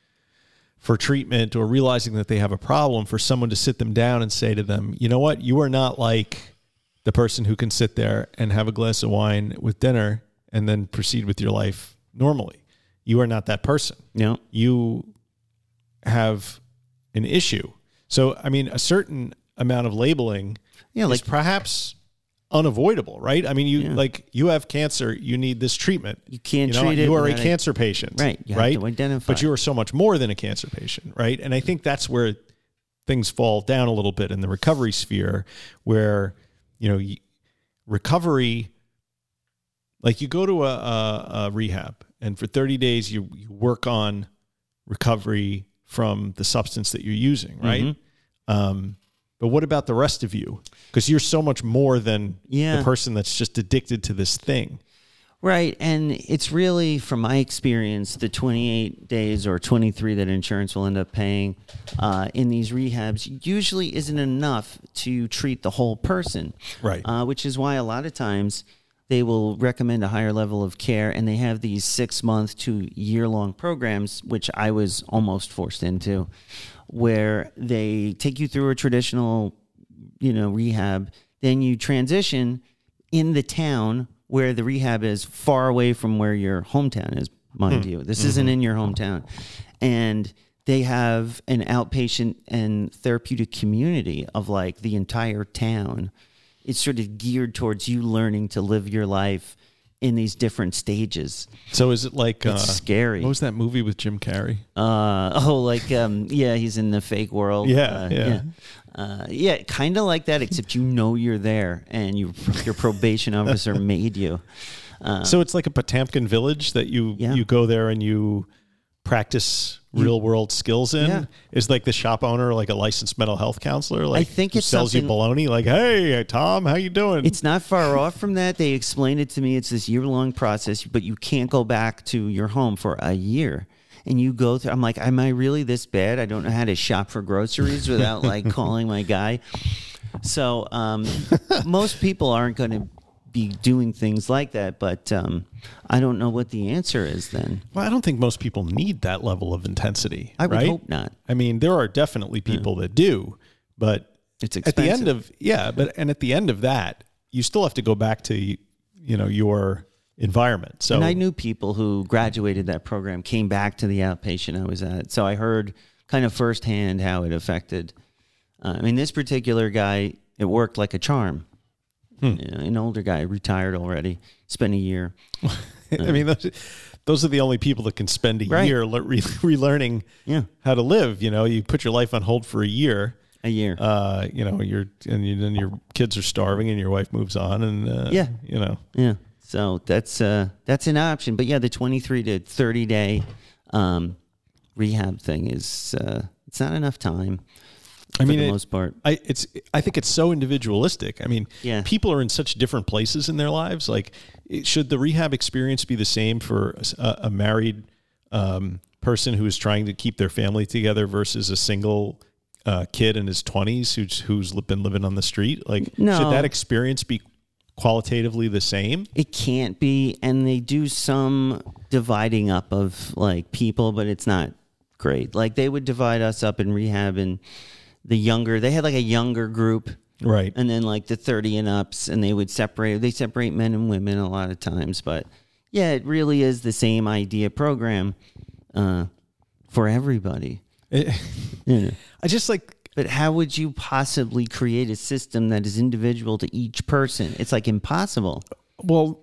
for treatment or realizing that they have a problem for someone to sit them down and say to them, you know what, you are not like the person who can sit there and have a glass of wine with dinner and then proceed with your life normally. You are not that person. No. You have an issue. So, I mean, a certain amount of labeling yeah, like, is perhaps unavoidable, right? I mean, you yeah. like you have cancer, you need this treatment. You can't you know, treat it. You are a cancer patient. Right. You right? have to identify. But you are so much more than a cancer patient, right? And I think that's where things fall down a little bit in the recovery sphere where, you know, recovery... Like you go to a, a, a rehab and for thirty days you, you work on recovery from the substance that you're using, right? Mm-hmm. Um, But what about the rest of you? Because you're so much more than Yeah. the person that's just addicted to this thing. Right. And it's really, from my experience, the twenty-eight days or twenty-three that insurance will end up paying uh, in these rehabs usually isn't enough to treat the whole person. Right. Uh, which is why a lot of times they will recommend a higher level of care, and they have these six-month to year-long programs, which I was almost forced into, where they take you through a traditional, you know, rehab, then you transition in the town where the rehab is, far away from where your hometown is, mind Hmm. you. This Mm-hmm. isn't in your hometown. And they have an outpatient and therapeutic community of like the entire town. It's sort of geared towards you learning to live your life in these different stages. So is it like... It's uh, scary. What was that movie with Jim Carrey? Uh, oh, like, um, yeah, he's in the fake world. Yeah, uh, yeah. Yeah, uh, yeah kind of like that, except you know you're there and you, your probation officer made you. Uh, So it's like a Potamkin village that you Yeah. you go there and you practice real world skills in. Yeah. Is like the shop owner like a licensed mental health counselor? Like think who it's sells you something- baloney. Like, hey Tom, how you doing? It's not far off from that. They explained it to me. It's this year-long process, but you can't go back to your home for a year. And you go through, I'm like, am I really this bad? I don't know how to shop for groceries without like calling my guy. So um, most people aren't going to be doing things like that, but um, I don't know what the answer is then. Well, I don't think most people need that level of intensity. I would right? hope not. I mean, there are definitely people that do, but It's at the end expensive. of yeah, but and at the end of that, you still have to go back to you know your environment. So And I knew people who graduated that program, came back to the outpatient I was at. So I heard kind of firsthand how it affected. Uh, I mean, this particular guy, it worked like a charm. Hmm. You know, an older guy, retired already, spent a year. I mean, those, those are the only people that can spend a Right. year le- re- relearning Yeah, how to live. You know, you put your life on hold for a year. a year. Uh, you know, you're and you, then your kids are starving, and your wife moves on, and uh, Yeah. you know, Yeah. So that's uh, that's an option. But yeah, the twenty-three to thirty day um, rehab thing is uh, it's not enough time. I for mean, the it- most part. I it's I think it's so individualistic. I mean, Yeah. people are in such different places in their lives. Like, it, should the rehab experience be the same for a, a married um, person who is trying to keep their family together versus a single uh, kid in his twenties who's who's been living on the street? Like, No. should that experience be qualitatively the same? It can't be, and they do some dividing up of like people, but it's not great. Like they would divide us up in rehab, and the younger they had like a younger group, Right. and then like the thirty and ups, and they would separate. They separate men and women a lot of times, but yeah, it really is the same idea program uh, for everybody. It- Yeah. I just like. But how would you possibly create a system that is individual to each person? It's like impossible. Well,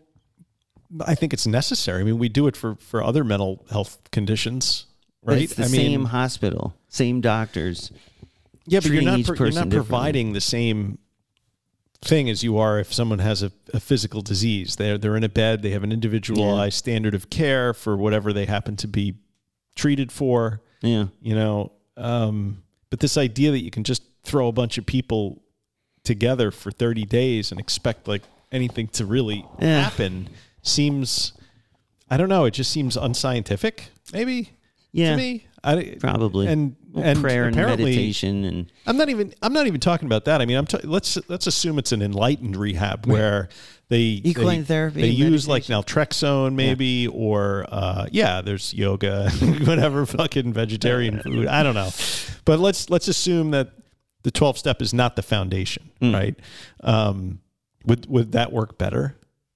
I think it's necessary. I mean, we do it for, for other mental health conditions, But right? it's the I same mean, hospital, same doctors. yeah, but you're treating not each pro- you're person not differently. providing the same thing as you are if someone has a, a physical disease. They're they're in a bed. They have an individualized standard of care for whatever they happen to be treated for. Yeah. You know, um, but this idea that you can just throw a bunch of people together for thirty days and expect like anything to really Yeah. happen seems, I don't know, it just seems unscientific, maybe. Yeah. To me, I, Probably. And Well, and prayer and apparently, meditation and I'm not even I'm not even talking about that. I mean, I'm t- let's let's assume it's an enlightened rehab where they Equine they, therapy they and use like meditation. naltrexone maybe or uh, yeah, there's yoga, whatever fucking vegetarian food. I don't know, but let's let's assume that the twelve step is not the foundation, Mm. right? Um, would would that work better?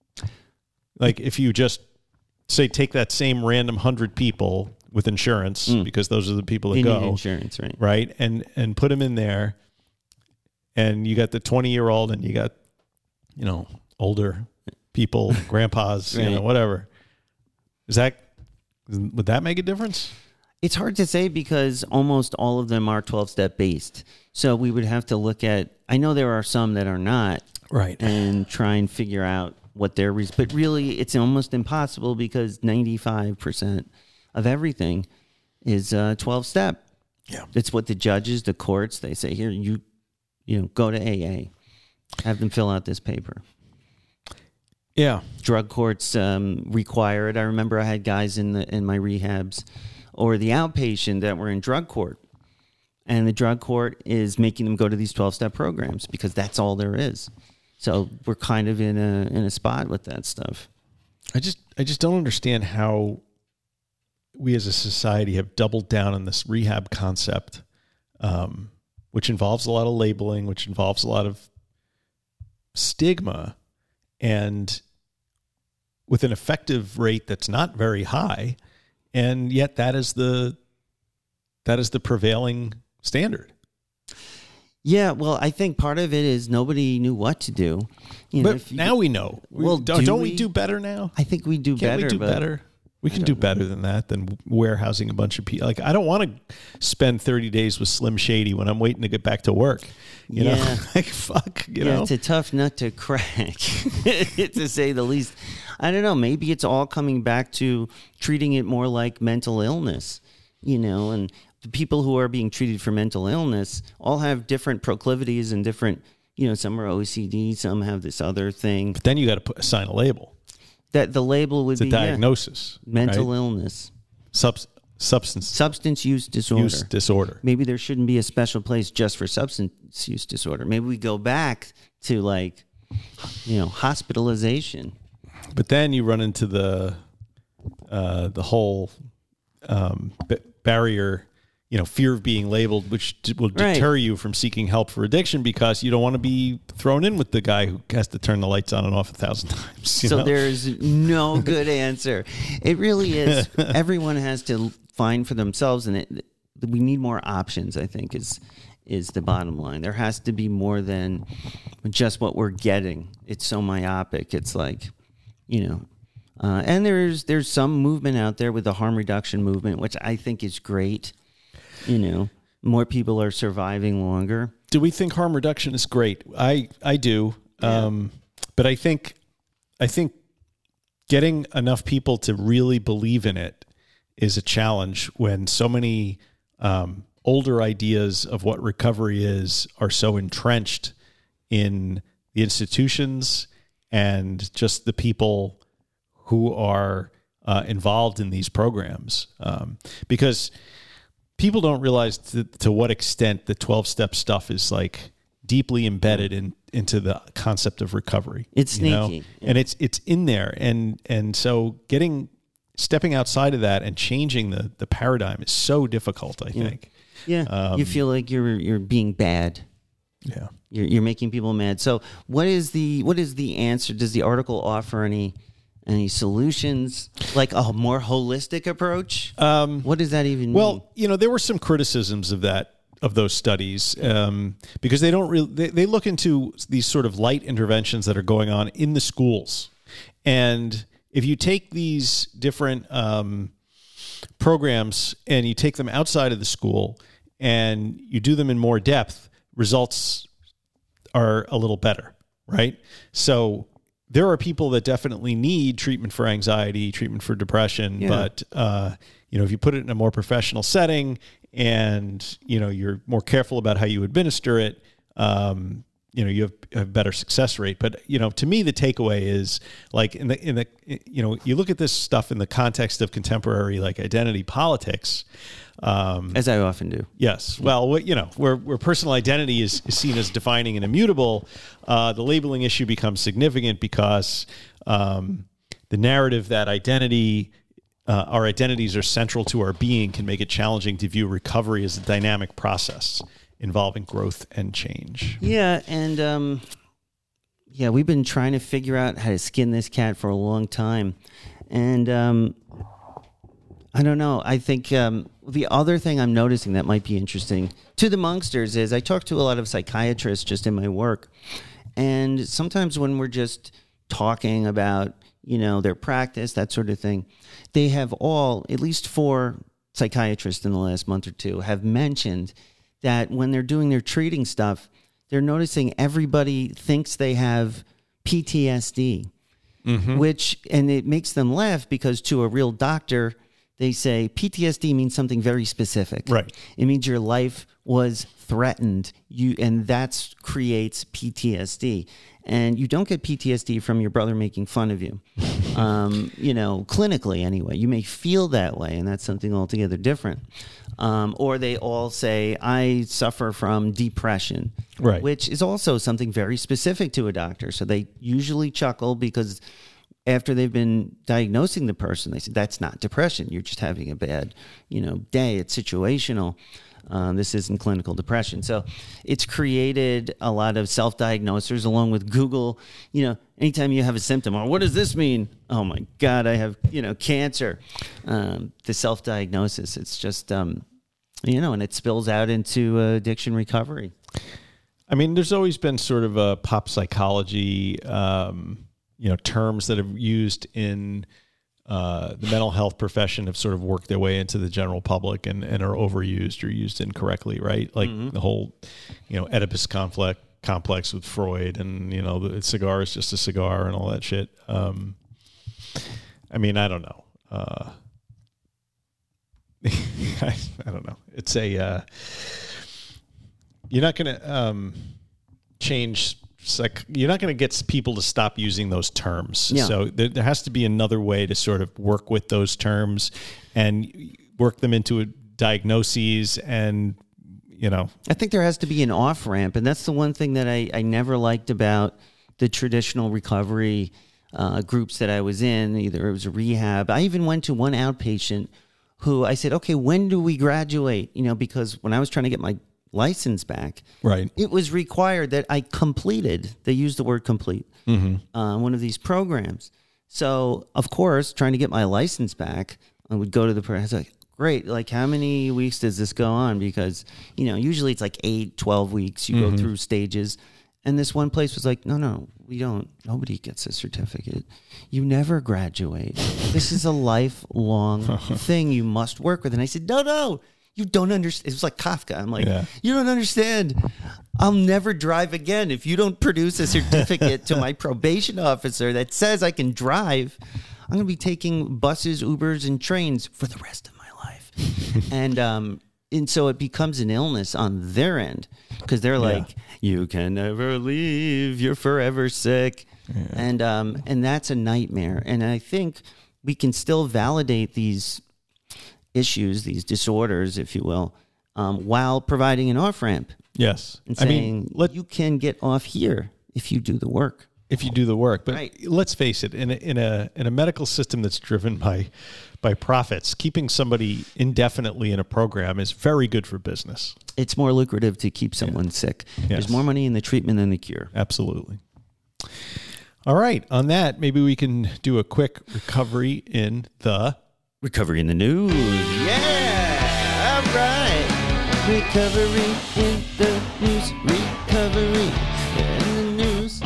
Like if you just say take that same random hundred people with insurance Mm. because those are the people that they go need insurance, right? right? And and put them in there, and you got the twenty year old, and you got, you know, older people, grandpas, you know, Right. whatever. Is that would that make a difference? It's hard to say because almost all of them are twelve step based. So we would have to look at, I know there are some that are not, Right. and try and figure out what their reason. But really, it's almost impossible because ninety-five percent of everything is uh, twelve step. Yeah. It's what the judges, the courts, they say, here, you You know, go to A A. Have them fill out this paper. Yeah. Drug courts um, require it. I remember I had guys in the in my rehabs or the outpatient that were in drug court. And the drug court is making them go to these twelve-step programs because that's all there is. So we're kind of in a in a spot with that stuff. I just I just don't understand how we as a society have doubled down on this rehab concept, um, which involves a lot of labeling, which involves a lot of stigma, and with an effective rate that's not very high, and yet that is the that is the prevailing standard. Yeah, well, I think part of it is nobody knew what to do. You know, but now we know. Well, don't, do don't we, we do better now? I think we do Can't better. we do but better? We can do better than that, than warehousing a bunch of people. Like, I don't want to spend thirty days with Slim Shady when I'm waiting to get back to work. You Yeah. know, like, fuck, you yeah, know. it's a tough nut to crack, to say the least. I don't know. Maybe it's all coming back to treating it more like mental illness, you know, and the people who are being treated for mental illness all have different proclivities and different, you know, some are O C D, some have this other thing. But then you got to put assign a label. That the label would It's a be diagnosis. yeah, mental right? illness, Subs- substance substance use disorder. use disorder. Maybe there shouldn't be a special place just for substance use disorder. Maybe we go back to like, you know, hospitalization. But then you run into the uh, the whole um, b- barrier, you know, fear of being labeled, which d- will deter Right. you from seeking help for addiction because you don't want to be thrown in with the guy who has to turn the lights on and off a thousand times. you So know? there's no good answer. It really is. Everyone has to find for themselves, and it, we need more options, I think, is is the bottom line. There has to be more than just what we're getting. It's so myopic. It's like, you know, uh, and there's there's some movement out there with the harm reduction movement, which I think is great. You know, more people are surviving longer. Do we think harm reduction is great? I I do, Yeah. um, but I think I think getting enough people to really believe in it is a challenge when so many um, older ideas of what recovery is are so entrenched in the institutions and just the people who are uh, involved in these programs, um, because people don't realize to, to what extent the twelve-step stuff is like deeply embedded in into the concept of recovery. It's you know? sneaky. Yeah. And it's it's in there, and and so getting stepping outside of that and changing the the paradigm is so difficult. I Yeah. think. Yeah, Um, you feel like you're you're being bad. Yeah. You're you're making people mad. So what is the what is the answer? Does the article offer any any solutions, like a more holistic approach? Um, What does that even mean? Well, you know, there were some criticisms of that, of those studies, um, because they don't really, they, they look into these sort of light interventions that are going on in the schools. And if you take these different um, programs and you take them outside of the school and you do them in more depth, results are a little better, right? So there are people that definitely need treatment for anxiety, treatment for depression, Yeah. but uh, you know, if you put it in a more professional setting and you know you're more careful about how you administer it, um, you know, you have a better success rate. But you know, to me, the takeaway is like in the in the you know, you look at this stuff in the context of contemporary like identity politics. Um, As I often do. Yes. Well, what- you know, where, where personal identity is, is seen as defining and immutable, uh, the labeling issue becomes significant because um, the narrative that identity, uh, our identities are central to our being can make it challenging to view recovery as a dynamic process involving growth and change. Yeah, and um, yeah, we've been trying to figure out how to skin this cat for a long time, and um, I don't know. I think um, the other thing I'm noticing that might be interesting to the Monksters is I talk to a lot of psychiatrists just in my work, and sometimes when we're just talking about, you know, their practice, that sort of thing, they have all, at least four psychiatrists in the last month or two, have mentioned that when they're doing their treating stuff, they're noticing everybody thinks they have P T S D, Mm-hmm. which, and it makes them laugh because to a real doctor, they say P T S D means something very specific. Right. It means your life was threatened, you, and that creates P T S D. And you don't get P T S D from your brother making fun of you, um, you know, clinically anyway. You may feel that way, and that's something altogether different. Um, or they all say, I suffer from depression, Right. which is also something very specific to a doctor. So they usually chuckle because after they've been diagnosing the person, they say, that's not depression. You're just having a bad, you know, day. It's situational. Um, this isn't clinical depression. So it's created a lot of self-diagnosers along with Google. You know, anytime you have a symptom, or what does this mean? Oh my God, I have, you know, cancer. Um, the self-diagnosis, it's just, um, you know, and it spills out into uh, addiction recovery. I mean, there's always been sort of a pop psychology, um, you know, terms that are used in Uh, the mental health profession have sort of worked their way into the general public and, and are overused or used incorrectly, right? Like mm-hmm. the whole, you know, Oedipus complex, complex with Freud and, you know, the cigar is just a cigar and all that shit. Um, I mean, I don't know. Uh, I, I don't know. It's a, uh, you're not going to um, change Like you're not going to get people to stop using those terms. Yeah. So there, there has to be another way to sort of work with those terms and work them into a diagnoses and, you know. I think there has to be an off-ramp, and that's the one thing that I, I never liked about the traditional recovery uh, groups that I was in. Either it was a rehab. I even went to one outpatient who I said, okay, when do we graduate? You know, because when I was trying to get my license back, right, it was required that I completed, they used the word complete, mm-hmm. uh, one of these programs. So, of course, trying to get my license back, I would go to the person, I was like, great, like how many weeks does this go on? Because, you know, usually it's like eight, twelve weeks, you mm-hmm. go through stages. And this one place was like, no, no, we don't, nobody gets a certificate. You never graduate. This is a lifelong thing you must work with. And I said, no, no. You don't understand. It was like Kafka. I'm like, yeah. You don't understand. I'll never drive again if you don't produce a certificate to my probation officer that says I can drive. I'm going to be taking buses, Ubers, and trains for the rest of my life. and um, and so it becomes an illness on their end because they're like, yeah. you can never leave. You're forever sick. Yeah. And um, and that's a nightmare. And I think we can still validate these issues, these disorders, if you will, um, while providing an off-ramp. Yes. And saying, I mean, let, you can get off here if you do the work. If you do the work. But right. let's face it, in a, in a in a medical system that's driven by by profits, keeping somebody indefinitely in a program is very good for business. It's more lucrative to keep someone yeah. sick. Yes. There's more money in the treatment than the cure. Absolutely. All right. On that, maybe we can do a quick recovery in the... Recovery in the news. Yeah. All right. Recovery in the news. Recovery in the news.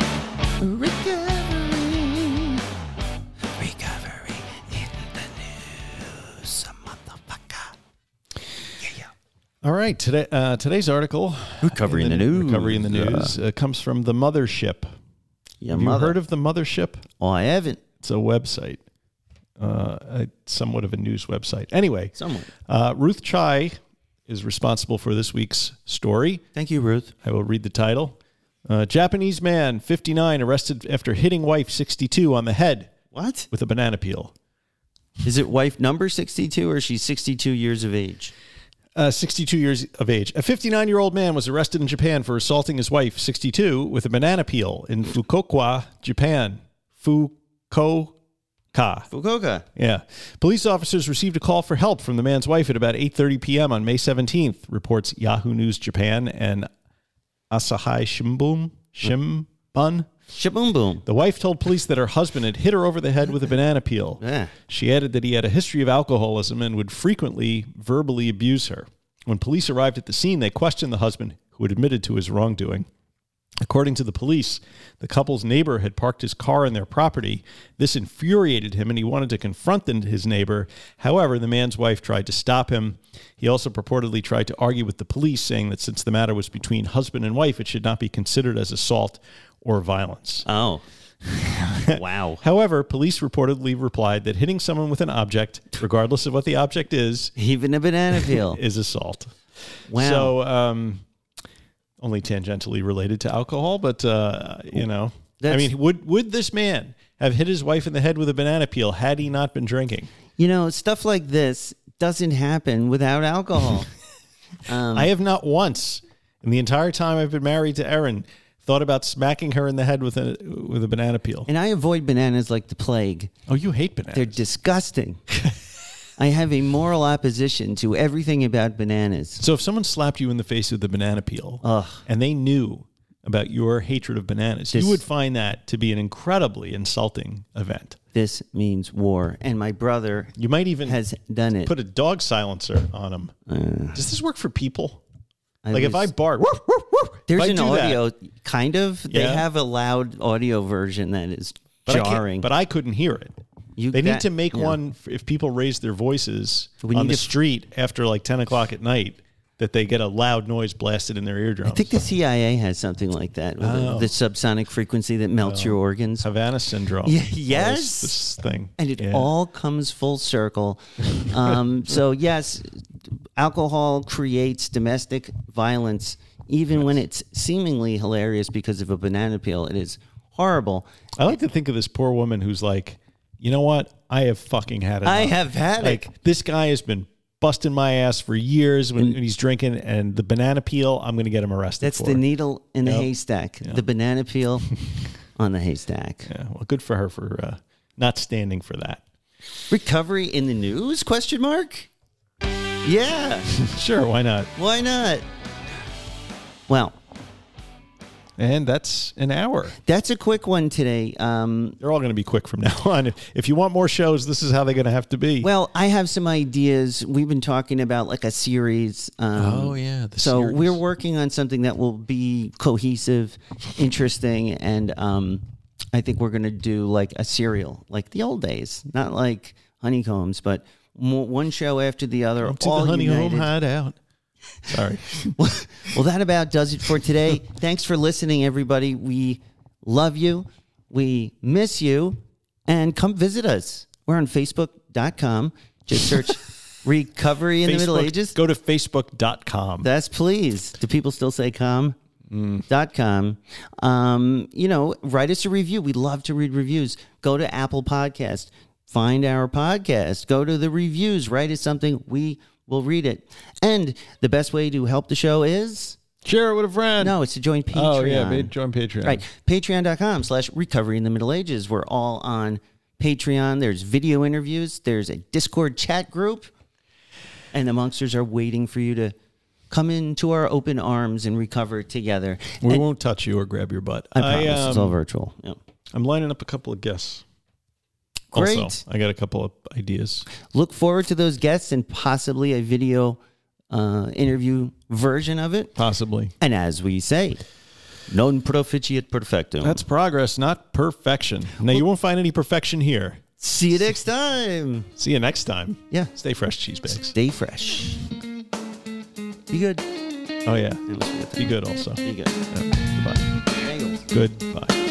Recovery. Recovery in the news. Motherfucker. Yeah, yeah. All right. Today, uh, today's article. Recovery in, in the, the news. Recovery in the news uh, comes from The Mothership. Yeah, Have mother. you heard of The Mothership? Oh, I haven't. It's a website. Uh, a, somewhat of a news website. Anyway, somewhat. Uh, Ruth Chai is responsible for this week's story. Thank you, Ruth. I will read the title. Uh, Japanese man, fifty-nine, arrested after hitting wife, sixty-two, on the head. What? With a banana peel. Is it wife number sixty-two or she's sixty-two years of age? Uh, sixty-two years of age. A fifty-nine-year-old man was arrested in Japan for assaulting his wife, sixty-two, with a banana peel in Fukuoka, Japan. Fukuoka. Ka. Fukuoka. Yeah. Police officers received a call for help from the man's wife at about eight thirty p.m. on May seventeenth, reports Yahoo News Japan and Asahi Shimbun. Shimbun. Shimbun. The wife told police that her husband had hit her over the head with a banana peel. Yeah. She added that he had a history of alcoholism and would frequently verbally abuse her. When police arrived at the scene, they questioned the husband, who had admitted to his wrongdoing. According to the police, the couple's neighbor had parked his car on their property. This infuriated him, and he wanted to confront his neighbor. However, the man's wife tried to stop him. He also purportedly tried to argue with the police, saying that since the matter was between husband and wife, it should not be considered as assault or violence. Oh. Wow. However, police reportedly replied that hitting someone with an object, regardless of what the object is, Even a banana peel. is assault. Wow. So, um, only tangentially related to alcohol, but uh, you know, That's- I mean, would would this man have hit his wife in the head with a banana peel had he not been drinking? You know, stuff like this doesn't happen without alcohol. um, I have not once in the entire time I've been married to Erin thought about smacking her in the head with a with a banana peel. and I avoid bananas like the plague. Oh, you hate bananas. They're disgusting. I have a moral opposition to everything about bananas. So if someone slapped you in the face with a banana peel Ugh. and they knew about your hatred of bananas, This- you would find that to be an incredibly insulting event. This means war. And my brother You might even has done it. put a dog silencer on him. Does this work for people? I Like if I was- bark, woof, woof, woof, There's if I an do that- audio, kind of. They Yeah. have a loud audio version that is but I can't- jarring. but I couldn't hear it. You- they need that- to make yeah. one f- if people raise their voices We on need the to- street after like ten o'clock at night, that they get a loud noise blasted in their eardrums. I think the C I A has something like that, with the, Oh. the subsonic frequency that melts your organs. Havana syndrome. Yeah, This- yes. this thing, And it Yeah. all comes full circle. Um, so, yes, alcohol creates domestic violence, even when it's seemingly hilarious because of a banana peel. It is horrible. I like to think of this poor woman who's like, you know what? I have fucking had it. I have had like, it. This guy has been busting my ass for years when, when he's drinking, and the banana peel, I'm going to get him arrested That's for. the needle in the Yep. haystack, the banana peel on the haystack. Yeah, well, good for her for uh, not standing for that. Recovery in the news? Question mark? Yeah. Sure, why not? Why not? Well, And that's an hour. that's a quick one today. Um, They're all going to be quick from now on. If you want more shows, this is how they're going to have to be. well, I have some ideas. We've been talking about like a series. Um, Oh, yeah, the so series. we're working on something that will be cohesive, interesting, and um, I think we're going to do like a serial, like the old days, not like Honeycombs, but mo- one show after the other, Up to all the honeycomb united. hideout. Sorry. Well, that about does it for today. Thanks for listening, everybody. We love you. We miss you. And come visit us. We're on Facebook dot com. Just search Recovery in the Middle Facebook- Ages. Go to facebook dot com. That's please. Do people still say com? Mm. Dot com. Um, you know, write us a review. We love to read reviews. Go to Apple Podcast. Find our podcast. Go to the reviews. Write us something. We will read it. And the best way to help the show is... Share it with a friend. No, it's to join Patreon. Oh, yeah. ma- Join Patreon. Right. Patreon.com slash recovery in the Middle Ages. We're all on Patreon. There's video interviews. There's a Discord chat group. And the Monksters are waiting for you to come into our open arms and recover together. We And won't touch you or grab your butt. I promise it's all um, virtual. Yep. I'm lining up a couple of guests. Great. Also, I got a couple of ideas. Look forward to those guests and possibly a video uh, interview version of it. Possibly. And as we say, non proficiat perfectum. That's progress, not perfection. Now, you won't find any perfection here. See you next time. See you next time. Yeah. Stay fresh, cheese bags. Stay fresh. Be good. Oh, yeah. I almost forget that. Be good also. Be good. Yeah. Goodbye. Bagels. Goodbye.